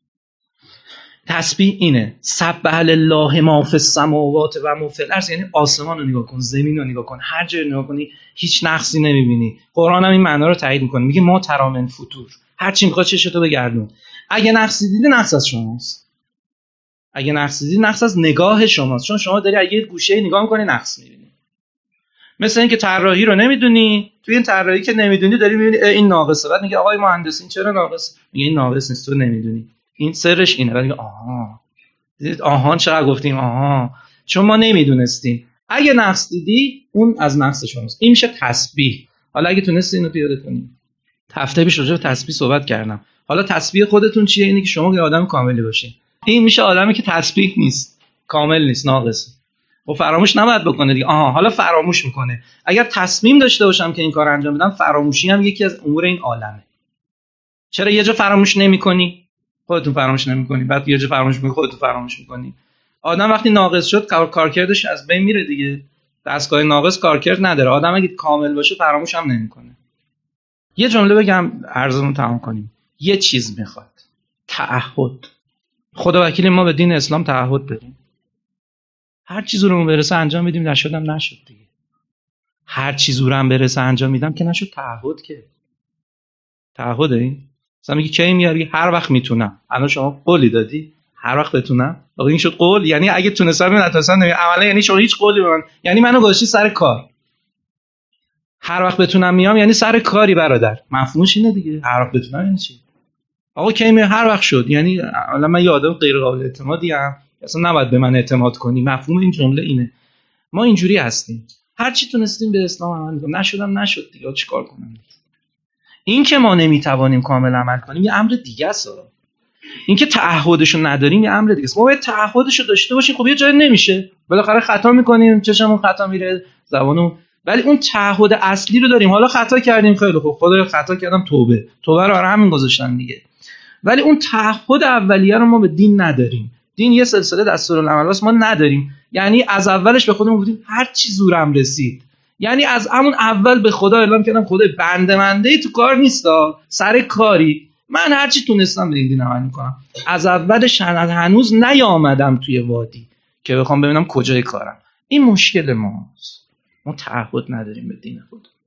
تسبیح اینه. سبح لله ما فی السماوات و ما فی الارض، یعنی آسمان رو نگاه کن، زمین رو نگاه کن، هر جایی نگاه کنی هیچ نقصی نمیبینی. قرآن هم این معنا رو تایید میکنه، میگه ما ترامن فطور، هر چی میخواد چشتو بگردون. اگه نقصی دیدی، نقص از شماست. اگه نقصی دیدی، نقص از نگاه شماست، چون شما داری اگه گوشه نگاه میکنی نقص میبینی. مثلا اینکه طراحی رو نمیدونی، توی این طراحی که نمیدونی داری میبینی این ناقصه، بعد میگه آقای مهندس این چرا ناقص؟ میگه این ناقص نیست، تو نمیدونی. این سرش اینه. بعد میگه آها، دیدید آهان چقدر گفتیم آها، چون ما نمیدونستیم. اگه نقص دیدی، اون از نقص شماست. این میشه تسبیح. حالا اگه تونستی اینو پیاده کنی، هفته پیش راجع به تسبیح صحبت کردم. حالا تسبیح خودتون چیه؟ اینه که شما یه آدم کاملی باشین. این میشه آدمی که تسبیح نیست، کامل نیست، ناقصه. و فراموش نباید بکنه دیگه. آها، حالا فراموش میکنه. اگر تصمیم داشته باشم که این کار انجام بدم، فراموشی هم یکی از امور این عالمه. چرا یه جا فراموش نمی‌کنی؟ خودتون فراموش نمی‌کنی. بعد یه جا فراموش می‌کنی، خودتون فراموش می‌کنی. آدم وقتی ناقص شد، کارکردش از بین میره دیگه. دستگاه ناقص کارکرد نداره. آدم اگه کامل باشه فراموش هم نمی‌کنه. یه جمله بگم عرضمون تمام کنیم. یه چیز میخواد. تعهد. خدا وکیل ما به دین اسلام تعهد داریم. هر چیزی رو برسه انجام میدیم، نشدم نشد دیگه. هر چیزی رو هم برسه انجام میدم که نشد، تعهد که. تعهد این. مثلا میگی کی میاری؟ هر وقت میتونم. الان شما قولی دادی هر وقت بتونم. آقا این شد قول. یعنی اگه تونستم نتونستم عملا یعنی شما هیچ قولی به من، یعنی منو گذاشتی سر کار. هر وقت بتونم میام یعنی سر کاری برادر. مفهومش اینه دیگه. هر وقت بتونم یعنی چی؟ آقا کی می هر وقت شد، یعنی حالا من یه آدم غیر قابل اعتمادی ام، اصلا نباید به من اعتماد کنی. مفهوم این جمله اینه. ما اینجوری هستیم. هر چی تونستیم به اسلام عمل کنیم، نشدم نشد دیگه، چیکار کنم؟ این که ما نمیتوانیم کامل عمل کنیم یه امر دیگه است. این که تعهدشو نداریم یه امر دیگه است. ما باید تعهدشو داشته باشیم. خب یه جایی نمیشه، بالاخره خطا میکنیم، چشمون خطا میره، زبانمون، ولی اون تعهد اصلی رو داریم. حالا خطا کردیم، خیلی خوب، خدایا خطا کردم، توبه رو برای همین گذاشتن دیگه. ولی اون تعهد اولیه رو ما به دین نداریم. دین یه سلسله دستورالعمل ما نداریم. یعنی از اولش به خودمون گفتیم هر چی زورم رسید، یعنی از همون اول به خدا اعلام کردم خدای بنده منده تو کار نیستا، سر کاری من هر چی تونستم به این دین عمل میکنم. از اولش هنوز نیامدم توی وادی که بخوام ببینم کجای کارم. این مشکل ماست، ما تعهد نداریم به دین خدا.